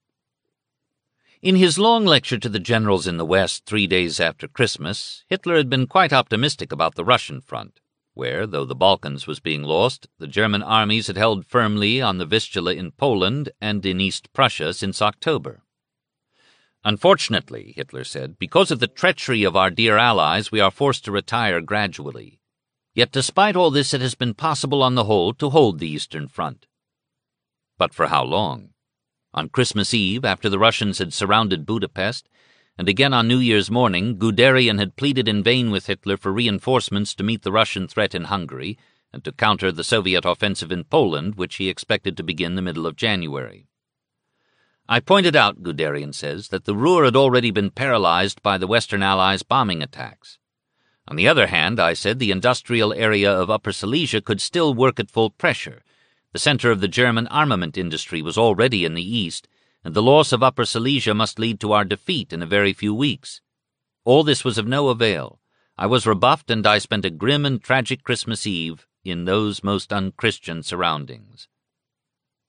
In his long lecture to the generals in the West three days after Christmas, Hitler had been quite optimistic about the Russian front, where, though the Balkans was being lost, the German armies had held firmly on the Vistula in Poland and in East Prussia since October. Unfortunately, Hitler said, because of the treachery of our dear allies, we are forced to retire gradually. Yet despite all this, it has been possible on the whole to hold the Eastern Front. But for how long? On Christmas Eve, after the Russians had surrounded Budapest, and again on New Year's morning, Guderian had pleaded in vain with Hitler for reinforcements to meet the Russian threat in Hungary and to counter the Soviet offensive in Poland, which he expected to begin the middle of January. I pointed out, Guderian says, that the Ruhr had already been paralyzed by the Western Allies' bombing attacks. On the other hand, I said, the industrial area of Upper Silesia could still work at full pressure. The center of the German armament industry was already in the east, and the loss of Upper Silesia must lead to our defeat in a very few weeks. All this was of no avail. I was rebuffed, and I spent a grim and tragic Christmas Eve in those most unchristian surroundings.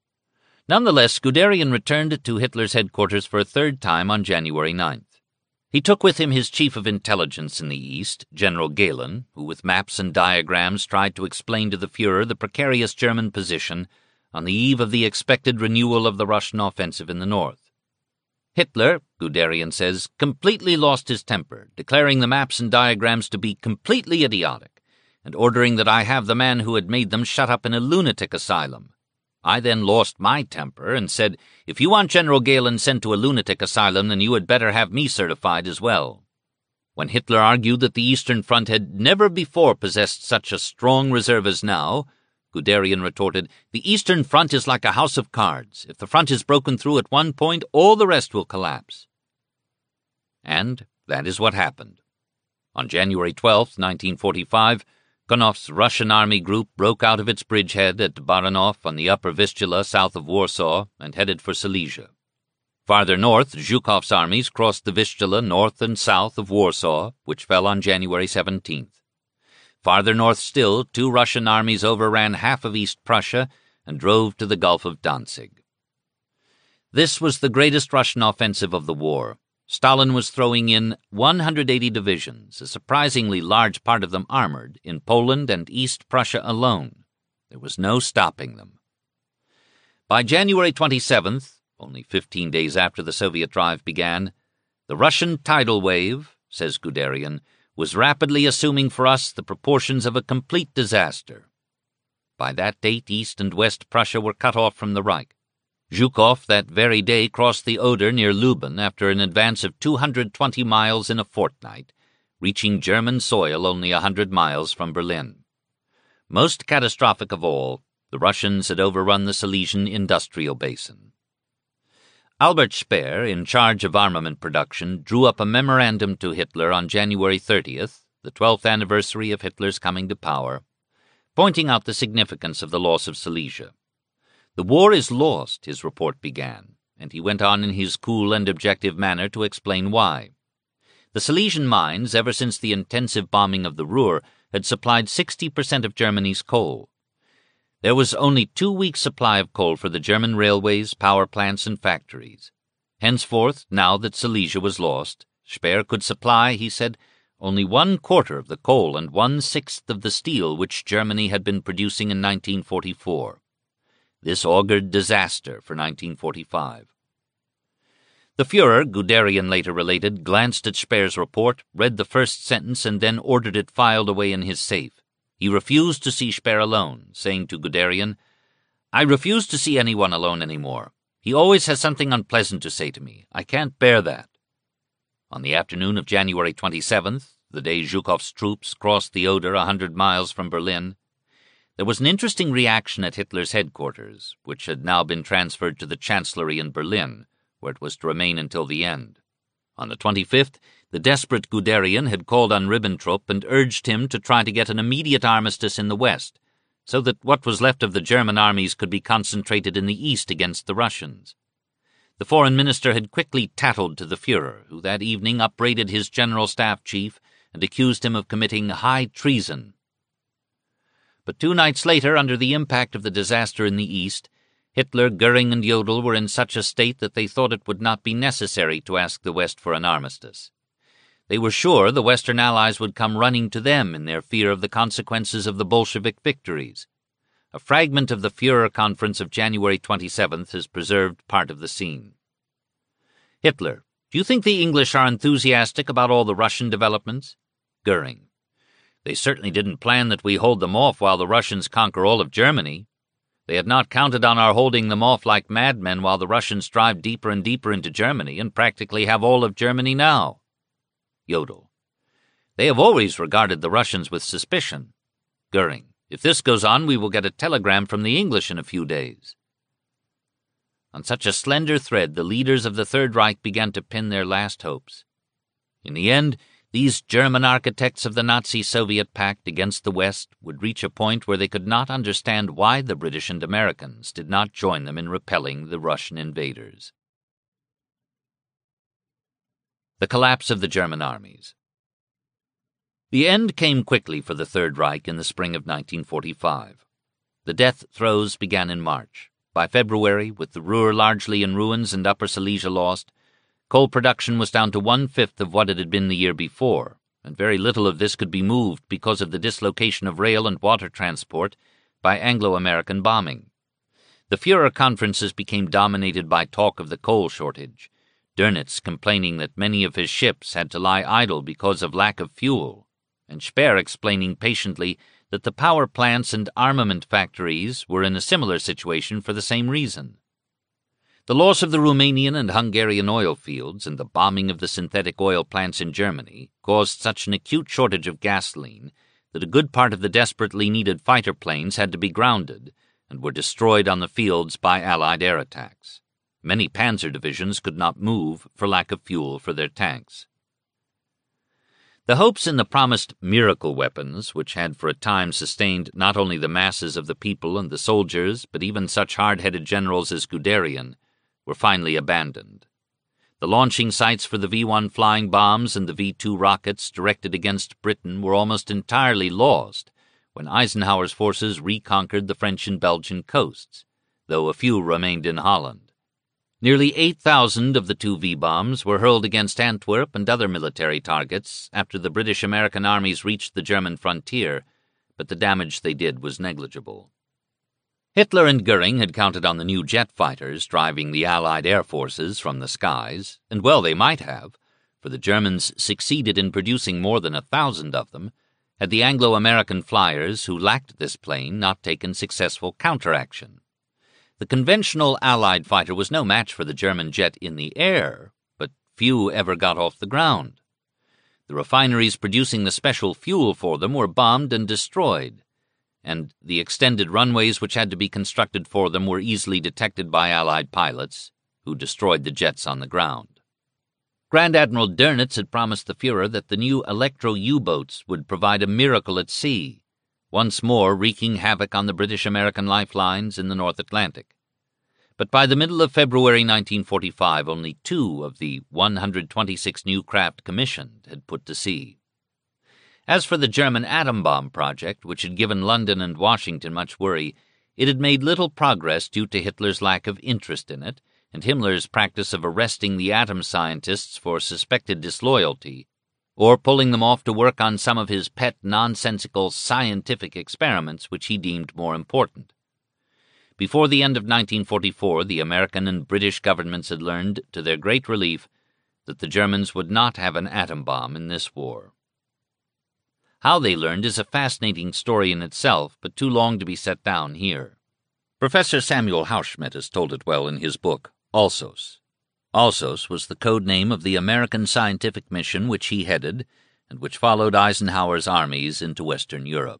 Nonetheless, Guderian returned to Hitler's headquarters for a third time on January ninth. He took with him his chief of intelligence in the East, General Gehlen, who with maps and diagrams tried to explain to the Führer the precarious German position on the eve of the expected renewal of the Russian offensive in the north. Hitler, Guderian says, completely lost his temper, declaring the maps and diagrams to be completely idiotic, and ordering that I have the man who had made them shut up in a lunatic asylum. I then lost my temper and said, if you want General Gehlen sent to a lunatic asylum, then you had better have me certified as well. When Hitler argued that the Eastern Front had never before possessed such a strong reserve as now, Guderian retorted, the Eastern Front is like a house of cards. If the front is broken through at one point, all the rest will collapse. And that is what happened. On January twelfth, nineteen forty-five, Konoff's Russian army group broke out of its bridgehead at Baranov on the upper Vistula south of Warsaw and headed for Silesia. Farther north, Zhukov's armies crossed the Vistula north and south of Warsaw, which fell on January seventeenth. Farther north still, two Russian armies overran half of East Prussia and drove to the Gulf of Danzig. This was the greatest Russian offensive of the war. Stalin was throwing in one hundred eighty divisions, a surprisingly large part of them armored, in Poland and East Prussia alone. There was no stopping them. By January twenty-seventh, only fifteen days after the Soviet drive began, the Russian tidal wave, says Guderian, was rapidly assuming for us the proportions of a complete disaster. By that date, East and West Prussia were cut off from the Reich. Zhukov that very day crossed the Oder near Luben after an advance of two hundred twenty miles in a fortnight, reaching German soil only a hundred miles from Berlin. Most catastrophic of all, the Russians had overrun the Silesian industrial basin. Albert Speer, in charge of armament production, drew up a memorandum to Hitler on January thirtieth, the twelfth anniversary of Hitler's coming to power, pointing out the significance of the loss of Silesia. The war is lost, his report began, and he went on in his cool and objective manner to explain why. The Silesian mines, ever since the intensive bombing of the Ruhr, had supplied sixty percent of Germany's coal. There was only two weeks' supply of coal for the German railways, power plants, and factories. Henceforth, now that Silesia was lost, Speer could supply, he said, only one quarter of the coal and one-sixth of the steel which Germany had been producing in nineteen forty-four. This augured disaster for nineteen forty-five. The Führer, Guderian later related, glanced at Speer's report, read the first sentence, and then ordered it filed away in his safe. He refused to see Speer alone, saying to Guderian, I refuse to see anyone alone any more. He always has something unpleasant to say to me. I can't bear that. On the afternoon of January twenty-seventh, the day Zhukov's troops crossed the Oder a hundred miles from Berlin, there was an interesting reaction at Hitler's headquarters, which had now been transferred to the Chancellery in Berlin, where it was to remain until the end. On the twenty-fifth, the desperate Guderian had called on Ribbentrop and urged him to try to get an immediate armistice in the West, so that what was left of the German armies could be concentrated in the East against the Russians. The foreign minister had quickly tattled to the Führer, who that evening upbraided his general staff chief and accused him of committing high treason. But two nights later, under the impact of the disaster in the East, Hitler, Goering, and Jodl were in such a state that they thought it would not be necessary to ask the West for an armistice. They were sure the Western Allies would come running to them in their fear of the consequences of the Bolshevik victories. A fragment of the Führer conference of January twenty-seventh has preserved part of the scene. Hitler, do you think the English are enthusiastic about all the Russian developments? Goering, they certainly didn't plan that we hold them off while the Russians conquer all of Germany. They had not counted on our holding them off like madmen while the Russians drive deeper and deeper into Germany and practically have all of Germany now. Jodl, they have always regarded the Russians with suspicion. Goering, if this goes on, we will get a telegram from the English in a few days. On such a slender thread, the leaders of the Third Reich began to pin their last hopes. In the end, these German architects of the Nazi-Soviet pact against the West would reach a point where they could not understand why the British and Americans did not join them in repelling the Russian invaders. The collapse of the German armies. The end came quickly for the Third Reich in the spring of nineteen forty-five. The death throes began in March. By February, with the Ruhr largely in ruins and Upper Silesia lost, Coal production was down to one-fifth of what it had been the year before, and very little of this could be moved because of the dislocation of rail and water transport by Anglo-American bombing. The Führer conferences became dominated by talk of the coal shortage, Dönitz complaining that many of his ships had to lie idle because of lack of fuel, and Speer explaining patiently that the power plants and armament factories were in a similar situation for the same reason. The loss of the Romanian and Hungarian oil fields and the bombing of the synthetic oil plants in Germany caused such an acute shortage of gasoline that a good part of the desperately needed fighter planes had to be grounded and were destroyed on the fields by Allied air attacks. Many panzer divisions could not move for lack of fuel for their tanks. The hopes in the promised miracle weapons, which had for a time sustained not only the masses of the people and the soldiers, but even such hard-headed generals as Guderian, were finally abandoned. The launching sites for the V one flying bombs and the V two rockets directed against Britain were almost entirely lost when Eisenhower's forces reconquered the French and Belgian coasts, though a few remained in Holland. Nearly eight thousand of the two V-bombs were hurled against Antwerp and other military targets after the British-American armies reached the German frontier, but the damage they did was negligible. Hitler and Goering had counted on the new jet fighters driving the Allied air forces from the skies, and well they might have, for the Germans succeeded in producing more than a thousand of them, had the Anglo-American flyers who lacked this plane not taken successful counteraction. The conventional Allied fighter was no match for the German jet in the air, but few ever got off the ground. The refineries producing the special fuel for them were bombed and destroyed, and the extended runways which had to be constructed for them were easily detected by Allied pilots, who destroyed the jets on the ground. Grand Admiral Dönitz had promised the Führer that the new Electro U-boats would provide a miracle at sea, once more wreaking havoc on the British-American lifelines in the North Atlantic. But by the middle of February nineteen forty-five, only two of the one hundred twenty-six new craft commissioned had put to sea. As for the German atom bomb project, which had given London and Washington much worry, it had made little progress due to Hitler's lack of interest in it, and Himmler's practice of arresting the atom scientists for suspected disloyalty, or pulling them off to work on some of his pet nonsensical scientific experiments which he deemed more important. Before the end of nineteen forty-four, the American and British governments had learned, to their great relief, that the Germans would not have an atom bomb in this war. How they learned is a fascinating story in itself, but too long to be set down here. Professor Samuel Hauschmidt has told it well in his book, Alsos. Alsos was the code name of the American scientific mission which he headed and which followed Eisenhower's armies into Western Europe.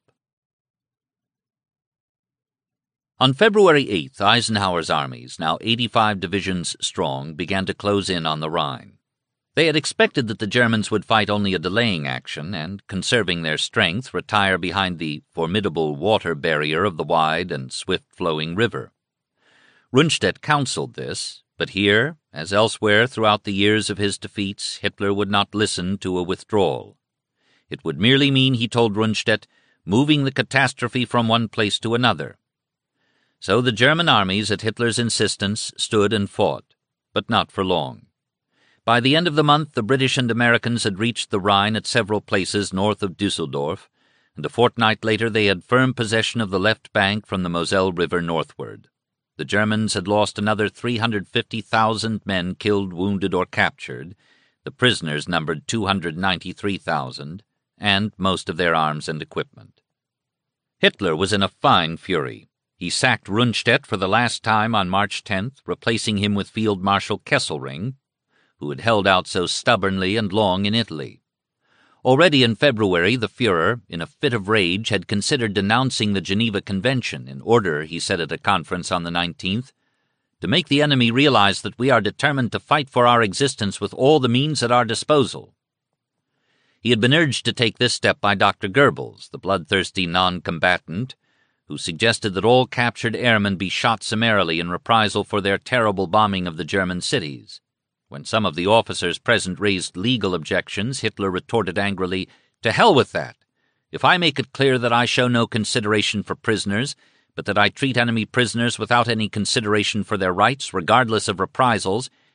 On February eighth, Eisenhower's armies, now eighty-five divisions strong, began to close in on the Rhine. They had expected that the Germans would fight only a delaying action and, conserving their strength, retire behind the formidable water barrier of the wide and swift-flowing river. Rundstedt counseled this, but here, as elsewhere throughout the years of his defeats, Hitler would not listen to a withdrawal. It would merely mean, he told Rundstedt, moving the catastrophe from one place to another. So the German armies, at Hitler's insistence, stood and fought, but not for long. By the end of the month, the British and Americans had reached the Rhine at several places north of Düsseldorf, and a fortnight later they had firm possession of the left bank from the Moselle River northward. The Germans had lost another three hundred fifty thousand men killed, wounded, or captured. The prisoners numbered two hundred ninety-three thousand, and most of their arms and equipment. Hitler was in a fine fury. He sacked Rundstedt for the last time on March tenth, replacing him with Field Marshal Kesselring, who had held out so stubbornly and long in Italy. Already in February, the Führer, in a fit of rage, had considered denouncing the Geneva Convention in order, he said at a conference on the nineteenth, to make the enemy realize that we are determined to fight for our existence with all the means at our disposal. He had been urged to take this step by Doctor Goebbels, the bloodthirsty non-combatant, who suggested that all captured airmen be shot summarily in reprisal for their terrible bombing of the German cities. When some of the officers present raised legal objections, Hitler retorted angrily, "To hell with that! If I make it clear that I show no consideration for prisoners, but that I treat enemy prisoners without any consideration for their rights, regardless of reprisals,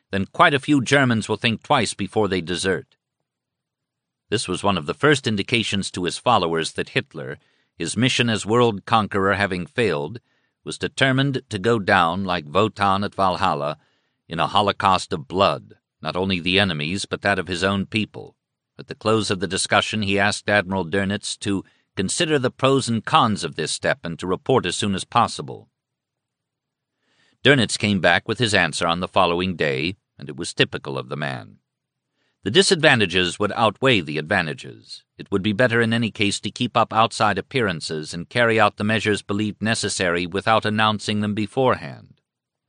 then quite a few Germans will think twice before they desert." This was one of the first indications to his followers that Hitler, his mission as world conqueror having failed, was determined to go down, like Wotan at Valhalla, in a holocaust of blood, not only the enemy's but that of his own people. At the close of the discussion he asked Admiral Dönitz to consider the pros and cons of this step and to report as soon as possible. Dönitz came back with his answer on the following day, and it was typical of the man. The disadvantages would outweigh the advantages. It would be better in any case to keep up outside appearances and carry out the measures believed necessary without announcing them beforehand.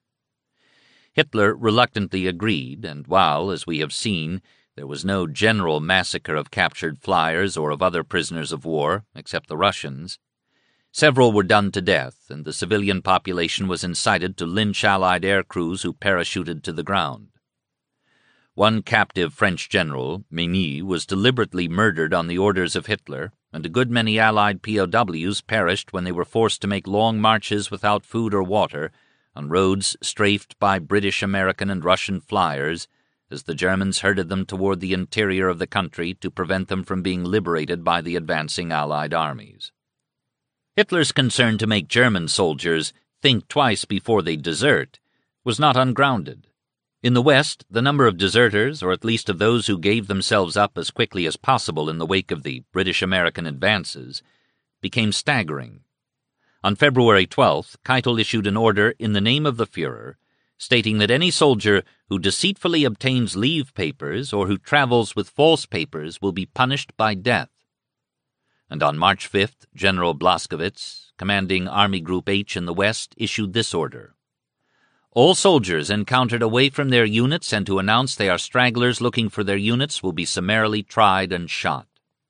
Hitler reluctantly agreed, and while, as we have seen, there was no general massacre of captured flyers or of other prisoners of war, except the Russians, several were done to death, and the civilian population was incited to lynch Allied air crews who parachuted to the ground. One captive French general, Meigny, was deliberately murdered on the orders of Hitler, and a good many Allied P O Ws perished when they were forced to make long marches without food or water, on roads strafed by British, American, and Russian flyers, as the Germans herded them toward the interior of the country to prevent them from being liberated by the advancing Allied armies. Hitler's concern to make German soldiers think twice before they desert was not ungrounded. In the West, the number of deserters, or at least of those who gave themselves up as quickly as possible in the wake of the British-American advances, became staggering. On February twelfth, Keitel issued an order in the name of the Führer, stating that any soldier who deceitfully obtains leave papers or who travels with false papers will be punished by death. And on March fifth, General Blaskowitz, commanding Army Group H in the West, issued this order: "All soldiers encountered away from their units and who announce they are stragglers looking for their units will be summarily tried and shot."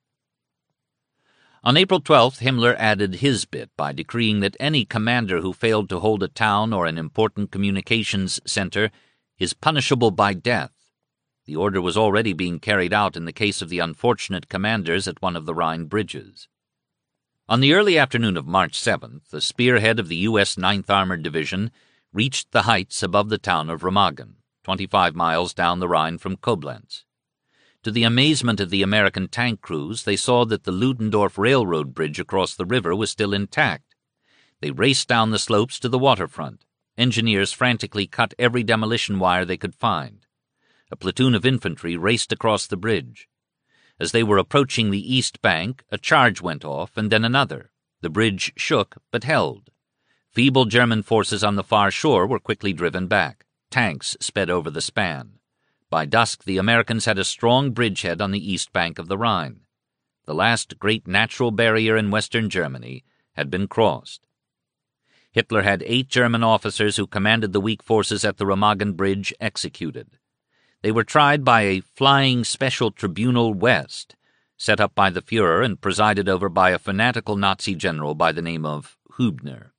On April twelfth, Himmler added his bit by decreeing that any commander who failed to hold a town or an important communications center is punishable by death. The order was already being carried out in the case of the unfortunate commanders at one of the Rhine bridges. On the early afternoon of March seventh, the spearhead of the U S ninth Armored Division reached the heights above the town of Remagen, twenty-five miles down the Rhine from Koblenz. To the amazement of the American tank crews, they saw that the Ludendorff Railroad bridge across the river was still intact. They raced down the slopes to the waterfront. Engineers frantically cut every demolition wire they could find. A platoon of infantry raced across the bridge. As they were approaching the east bank, a charge went off, and then another. The bridge shook, but held. Feeble German forces on the far shore were quickly driven back. Tanks sped over the span. By dusk, the Americans had a strong bridgehead on the east bank of the Rhine. The last great natural barrier in western Germany had been crossed. Hitler had eight German officers who commanded the weak forces at the Remagen Bridge executed. They were tried by a Flying Special Tribunal West, set up by the Führer and presided over by a fanatical Nazi general by the name of Hübner.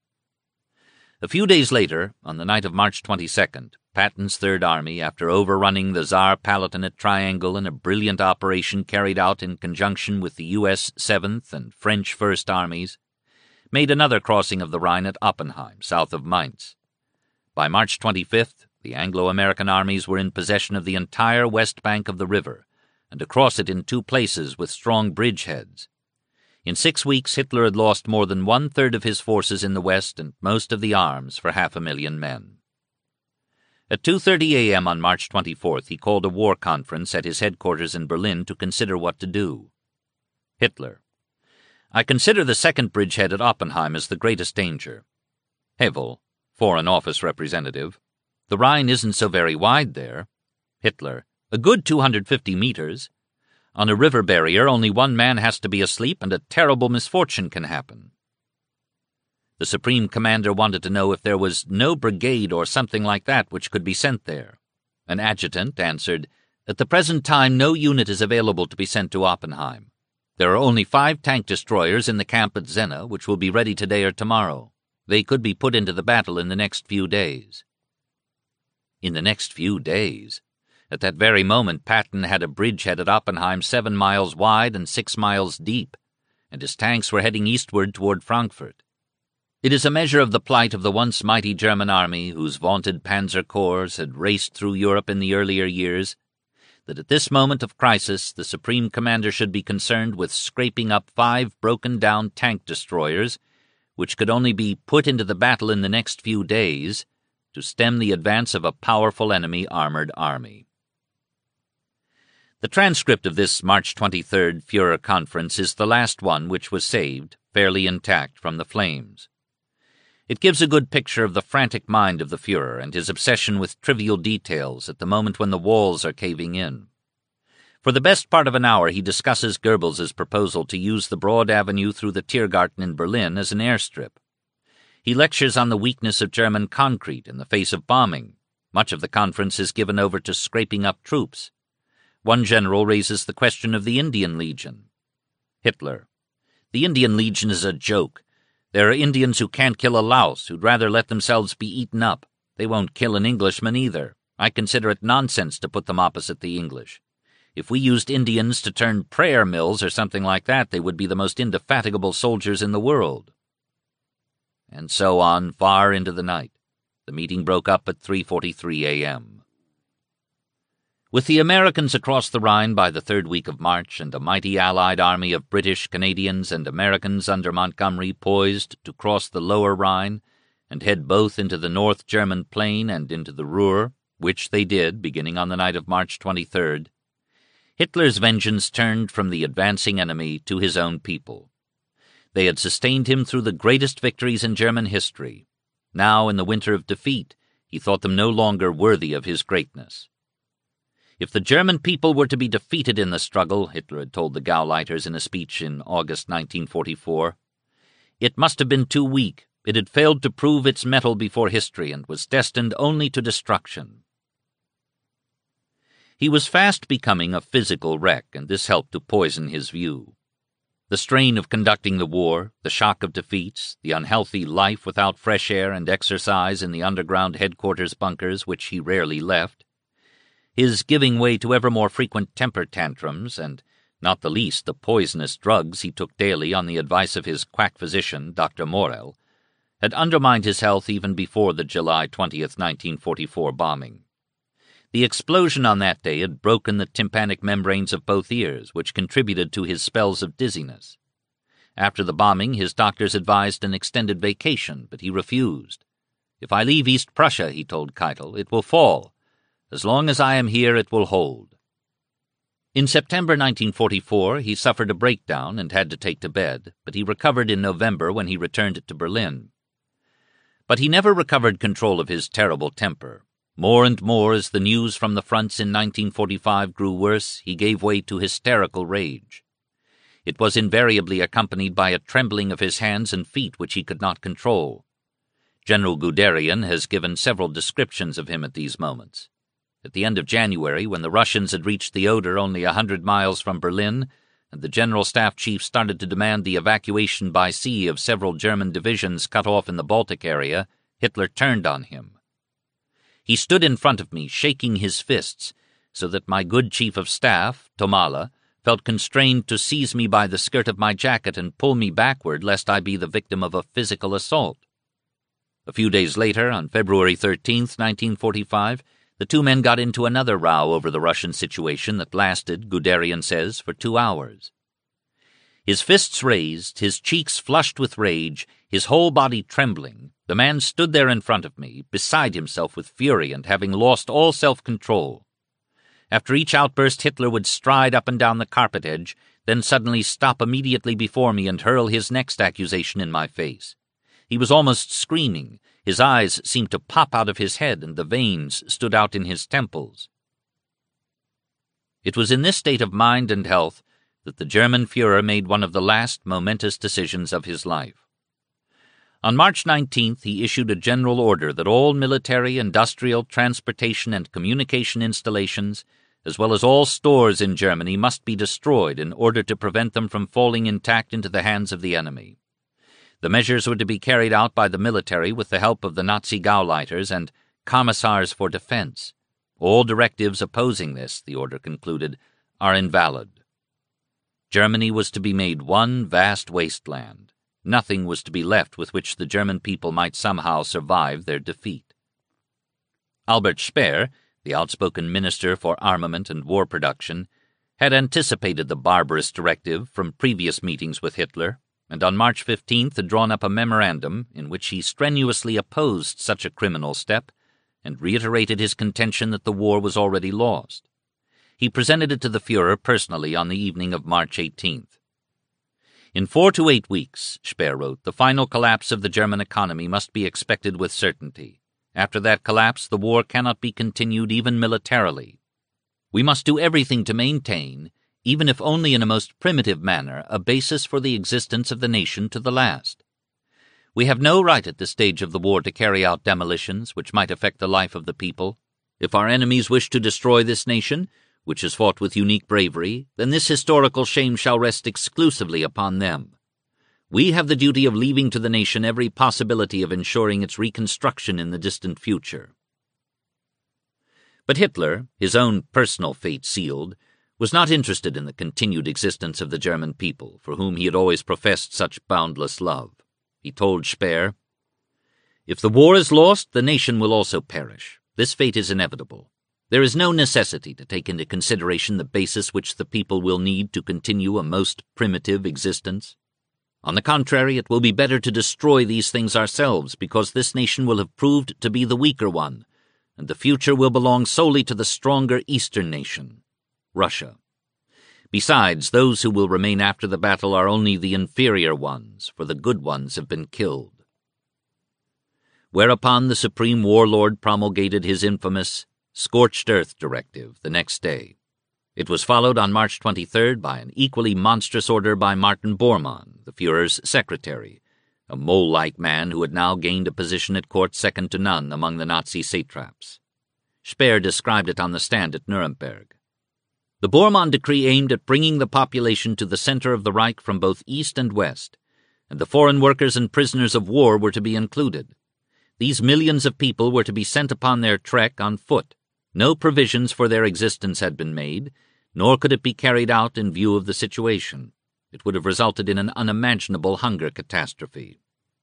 A few days later, on the night of March twenty-second, Patton's Third Army, after overrunning the Saar-Palatinate Triangle in a brilliant operation carried out in conjunction with the U S seventh and French First Armies, made another crossing of the Rhine at Oppenheim, south of Mainz. By March twenty-fifth, the Anglo-American armies were in possession of the entire west bank of the river, and across it in two places with strong bridgeheads. In six weeks, Hitler had lost more than one-third of his forces in the west and most of the arms for half a million men. At two thirty a.m. on March twenty-fourth, he called a war conference at his headquarters in Berlin to consider what to do. Hitler: "I consider the second bridgehead at Oppenheim as the greatest danger." Hevel, Foreign Office representative: "The Rhine isn't so very wide there." Hitler: "A good two hundred fifty meters. On a river barrier, only one man has to be asleep and a terrible misfortune can happen." The Supreme Commander wanted to know if there was no brigade or something like that which could be sent there. An adjutant answered, "At the present time no unit is available to be sent to Oppenheim. There are only five tank destroyers in the camp at Zenne, which will be ready today or tomorrow. They could be put into the battle in the next few days." In the next few days? At that very moment, Patton had a bridgehead at Oppenheim seven miles wide and six miles deep, and his tanks were heading eastward toward Frankfurt. It is a measure of the plight of the once mighty German army, whose vaunted panzer corps had raced through Europe in the earlier years, that at this moment of crisis the Supreme Commander should be concerned with scraping up five broken-down tank destroyers, which could only be put into the battle in the next few days, to stem the advance of a powerful enemy armored army. The transcript of this March twenty-third Führer Conference is the last one which was saved, fairly intact, from the flames. It gives a good picture of the frantic mind of the Führer and his obsession with trivial details at the moment when the walls are caving in. For the best part of an hour he discusses Goebbels's proposal to use the broad avenue through the Tiergarten in Berlin as an airstrip. He lectures on the weakness of German concrete in the face of bombing. Much of the conference is given over to scraping up troops. One general raises the question of the Indian Legion. Hitler: "The Indian Legion is a joke. There are Indians who can't kill a louse, who'd rather let themselves be eaten up. They won't kill an Englishman either. I consider it nonsense to put them opposite the English. If we used Indians to turn prayer mills or something like that, they would be the most indefatigable soldiers in the world." And so on, far into the night. The meeting broke up at three forty-three a.m. With the Americans across the Rhine by the third week of March, and a mighty Allied army of British, Canadians, and Americans under Montgomery poised to cross the lower Rhine and head both into the North German plain and into the Ruhr, which they did, beginning on the night of March twenty-third, Hitler's vengeance turned from the advancing enemy to his own people. They had sustained him through the greatest victories in German history. Now, in the winter of defeat, he thought them no longer worthy of his greatness. If the German people were to be defeated in the struggle, Hitler had told the Gauleiters in a speech in August nineteen forty-four, it must have been too weak. It had failed to prove its mettle before history and was destined only to destruction. He was fast becoming a physical wreck, and this helped to poison his view. The strain of conducting the war, the shock of defeats, the unhealthy life without fresh air and exercise in the underground headquarters bunkers which he rarely left, his giving way to ever more frequent temper tantrums, and not the least the poisonous drugs he took daily on the advice of his quack physician, Doctor Morel, had undermined his health even before the July twentieth, nineteen forty-four bombing. The explosion on that day had broken the tympanic membranes of both ears, which contributed to his spells of dizziness. After the bombing, his doctors advised an extended vacation, but he refused. "If I leave East Prussia," he told Keitel, "it will fall. As long as I am here, it will hold." In September nineteen forty-four, he suffered a breakdown and had to take to bed, but he recovered in November when he returned to Berlin. But he never recovered control of his terrible temper. More and more, as the news from the fronts in nineteen forty-five grew worse, he gave way to hysterical rage. It was invariably accompanied by a trembling of his hands and feet which he could not control. General Guderian has given several descriptions of him at these moments. At the end of January, when the Russians had reached the Oder only a hundred miles from Berlin, and the General Staff Chief started to demand the evacuation by sea of several German divisions cut off in the Baltic area, Hitler turned on him. He stood in front of me, shaking his fists, so that my good Chief of Staff, Thomalla, felt constrained to seize me by the skirt of my jacket and pull me backward lest I be the victim of a physical assault. A few days later, on February thirteenth, nineteen forty-five, the two men got into another row over the Russian situation that lasted, Guderian says, for two hours. His fists raised, his cheeks flushed with rage, his whole body trembling, the man stood there in front of me, beside himself with fury and having lost all self-control. After each outburst, Hitler would stride up and down the carpet edge, then suddenly stop immediately before me and hurl his next accusation in my face. He was almost screaming. His eyes seemed to pop out of his head, and the veins stood out in his temples. It was in this state of mind and health that the German Führer made one of the last momentous decisions of his life. On March nineteenth, he issued a general order that all military, industrial, transportation, and communication installations, as well as all stores in Germany, must be destroyed in order to prevent them from falling intact into the hands of the enemy. The measures were to be carried out by the military with the help of the Nazi Gauleiters and Commissars for Defense. All directives opposing this, the order concluded, are invalid. Germany was to be made one vast wasteland. nothing was to be left with which the German people might somehow survive their defeat. Albert Speer, the outspoken minister for armament and war production, had anticipated the barbarous directive from previous meetings with Hitler, and on March fifteenth had drawn up a memorandum in which he strenuously opposed such a criminal step and reiterated his contention that the war was already lost. He presented it to the Führer personally on the evening of March eighteenth. In four to eight weeks, Speer wrote, the final collapse of the German economy must be expected with certainty. After that collapse, the war cannot be continued even militarily. We must do everything to maintain, even if only in a most primitive manner, a basis for the existence of the nation to the last. We have no right at this stage of the war to carry out demolitions which might affect the life of the people. If our enemies wish to destroy this nation, which has fought with unique bravery, then this historical shame shall rest exclusively upon them. We have the duty of leaving to the nation every possibility of ensuring its reconstruction in the distant future. But Hitler, his own personal fate sealed, was not interested in the continued existence of the German people, for whom he had always professed such boundless love. He told Speer, "If the war is lost, the nation will also perish. This fate is inevitable. There is no necessity to take into consideration the basis which the people will need to continue a most primitive existence. On the contrary, it will be better to destroy these things ourselves, because this nation will have proved to be the weaker one, and the future will belong solely to the stronger Eastern nation, Russia. Besides, those who will remain after the battle are only the inferior ones, for the good ones have been killed." Whereupon the Supreme Warlord promulgated his infamous Scorched Earth Directive the next day. It was followed on March twenty-third by an equally monstrous order by Martin Bormann, the Führer's secretary, a mole-like man who had now gained a position at court second to none among the Nazi satraps. Speer described it on the stand at Nuremberg. The Bormann decree aimed at bringing the population to the center of the Reich from both east and west, and the foreign workers and prisoners of war were to be included. These millions of people were to be sent upon their trek on foot. No provisions for their existence had been made, nor could it be carried out in view of the situation. It would have resulted in an unimaginable hunger catastrophe.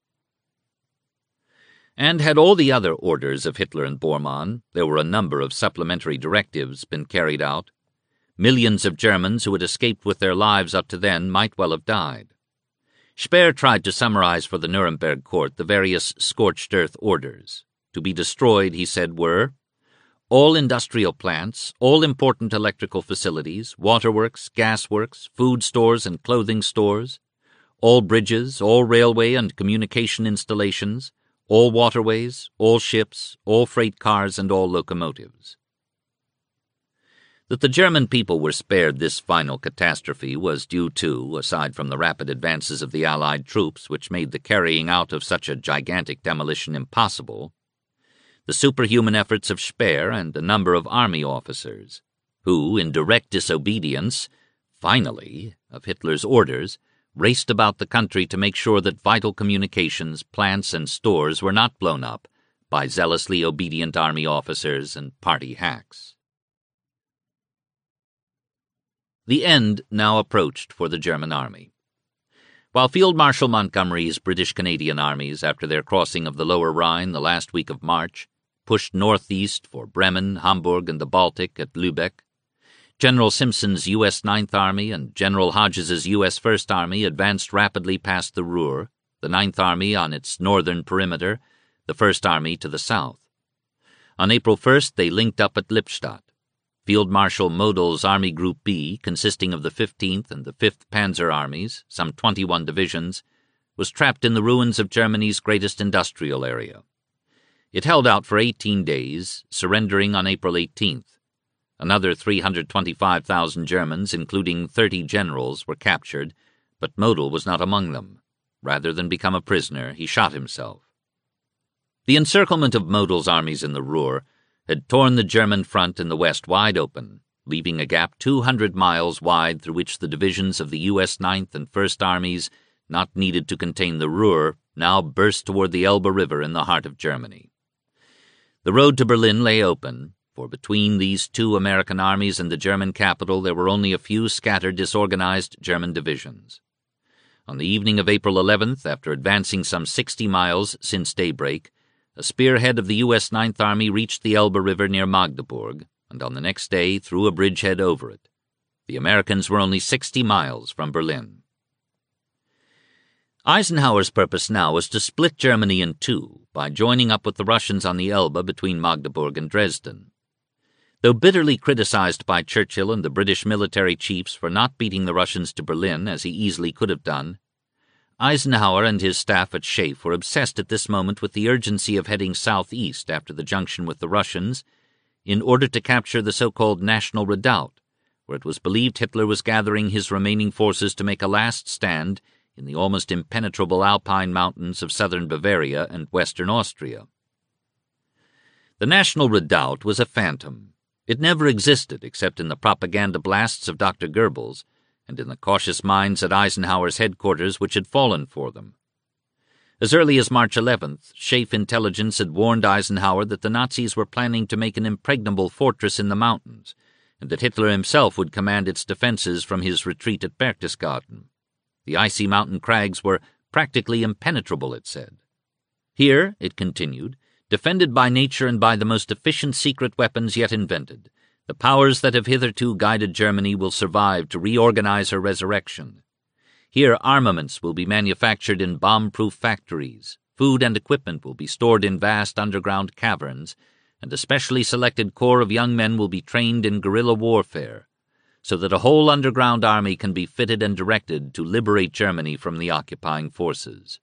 And had all the other orders of Hitler and Bormann, there were a number of supplementary directives, been carried out, millions of Germans who had escaped with their lives up to then might well have died. Speer tried to summarize for the Nuremberg court the various scorched earth orders. To be destroyed, he said, were all industrial plants, all important electrical facilities, waterworks, gasworks, food stores and clothing stores, all bridges, all railway and communication installations, all waterways, all ships, all freight cars, and all locomotives. That the German people were spared this final catastrophe was due to, aside from the rapid advances of the Allied troops which made the carrying out of such a gigantic demolition impossible, the superhuman efforts of Speer and a number of army officers, who, in direct disobedience, finally, of Hitler's orders, raced about the country to make sure that vital communications, plants, and stores were not blown up by zealously obedient army officers and party hacks. The end now approached for the German army. While Field Marshal Montgomery's British-Canadian armies, after their crossing of the Lower Rhine the last week of March, pushed northeast for Bremen, Hamburg, and the Baltic at Lübeck, General Simpson's U S ninth Army and General Hodges's U S first Army advanced rapidly past the Ruhr, the ninth Army on its northern perimeter, the first Army to the south. On April first, they linked up at Lippstadt. Field Marshal Model's Army Group B, consisting of the fifteenth and the fifth Panzer Armies, some twenty-one divisions, was trapped in the ruins of Germany's greatest industrial area. It held out for eighteen days, surrendering on April eighteenth. Another three hundred twenty-five thousand Germans, including thirty generals, were captured, but Model was not among them. Rather than become a prisoner, he shot himself. The encirclement of Model's armies in the Ruhr had torn the German front in the west wide open, leaving a gap two hundred miles wide through which the divisions of the U S ninth and first Armies, not needed to contain the Ruhr, now burst toward the Elbe River in the heart of Germany. The road to Berlin lay open, for between these two American armies and the German capital there were only a few scattered, disorganized German divisions. On the evening of April eleventh, after advancing some sixty miles since daybreak, a spearhead of the U S Ninth Army reached the Elbe River near Magdeburg, and on the next day threw a bridgehead over it. The Americans were only sixty miles from Berlin. Eisenhower's purpose now was to split Germany in two by joining up with the Russians on the Elbe between Magdeburg and Dresden. Though bitterly criticized by Churchill and the British military chiefs for not beating the Russians to Berlin as he easily could have done, Eisenhower and his staff at Schaeff were obsessed at this moment with the urgency of heading southeast after the junction with the Russians in order to capture the so-called National Redoubt, where it was believed Hitler was gathering his remaining forces to make a last stand in the almost impenetrable alpine mountains of southern Bavaria and western Austria. The National Redoubt was a phantom. It never existed except in the propaganda blasts of Doctor Goebbels and in the cautious minds at Eisenhower's headquarters which had fallen for them. As early as March eleventh, Schaeff intelligence had warned Eisenhower that the Nazis were planning to make an impregnable fortress in the mountains, and that Hitler himself would command its defenses from his retreat at Berchtesgaden. The icy mountain crags were practically impenetrable, it said. Here, it continued, defended by nature and by the most efficient secret weapons yet invented, the powers that have hitherto guided Germany will survive to reorganize her resurrection. Here armaments will be manufactured in bomb-proof factories, food and equipment will be stored in vast underground caverns, and a specially selected corps of young men will be trained in guerrilla warfare, so that a whole underground army can be fitted and directed to liberate Germany from the occupying forces.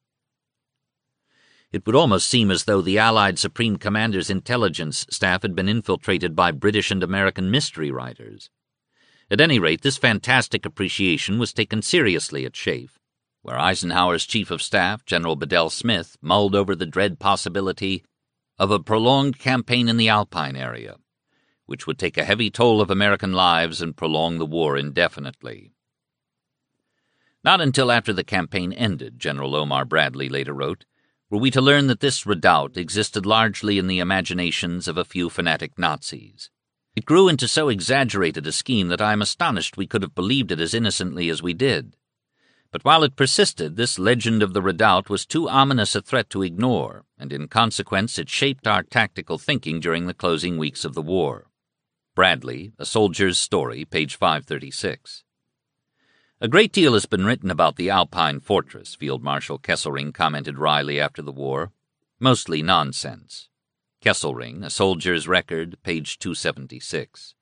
It would almost seem as though the Allied Supreme Commander's intelligence staff had been infiltrated by British and American mystery writers. At any rate, this fantastic appreciation was taken seriously at Schaeff, where Eisenhower's Chief of Staff, General Bedell Smith, mulled over the dread possibility of a prolonged campaign in the Alpine area, which would take a heavy toll of American lives and prolong the war indefinitely. Not until after the campaign ended, General Omar Bradley later wrote, were we to learn that this redoubt existed largely in the imaginations of a few fanatic Nazis. It grew into so exaggerated a scheme that I am astonished we could have believed it as innocently as we did. But while it persisted, this legend of the redoubt was too ominous a threat to ignore, and in consequence it shaped our tactical thinking during the closing weeks of the war. Bradley, A Soldier's Story, page five thirty-six. A great deal has been written about the Alpine fortress, Field Marshal Kesselring commented wryly after the war. Mostly nonsense. Kesselring, A Soldier's Record, page two seventy-six.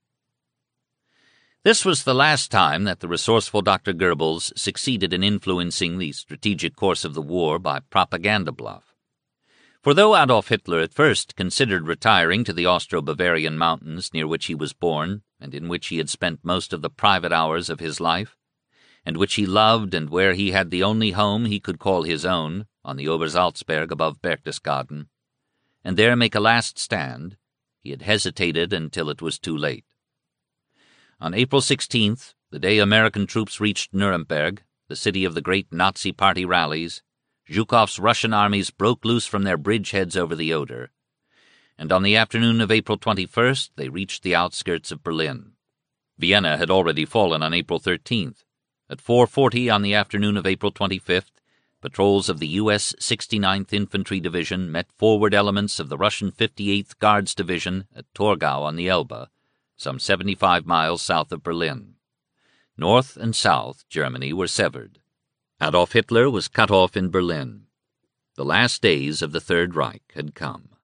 This was the last time that the resourceful Doctor Goebbels succeeded in influencing the strategic course of the war by propaganda bluff. For though Adolf Hitler at first considered retiring to the Austro-Bavarian mountains near which he was born, and in which he had spent most of the private hours of his life, and which he loved and where he had the only home he could call his own, on the Obersalzberg above Berchtesgaden, and there make a last stand, he had hesitated until it was too late. On April sixteenth, the day American troops reached Nuremberg, the city of the great Nazi Party rallies, Zhukov's Russian armies broke loose from their bridgeheads over the Oder, and on the afternoon of April twenty-first they reached the outskirts of Berlin. Vienna had already fallen on April thirteenth. At four forty on the afternoon of April twenty-fifth, patrols of the U S sixty-ninth Infantry Division met forward elements of the Russian fifty-eighth Guards Division at Torgau on the Elbe, some seventy-five miles south of Berlin. North and south Germany were severed. Adolf Hitler was cut off in Berlin. The last days of the Third Reich had come.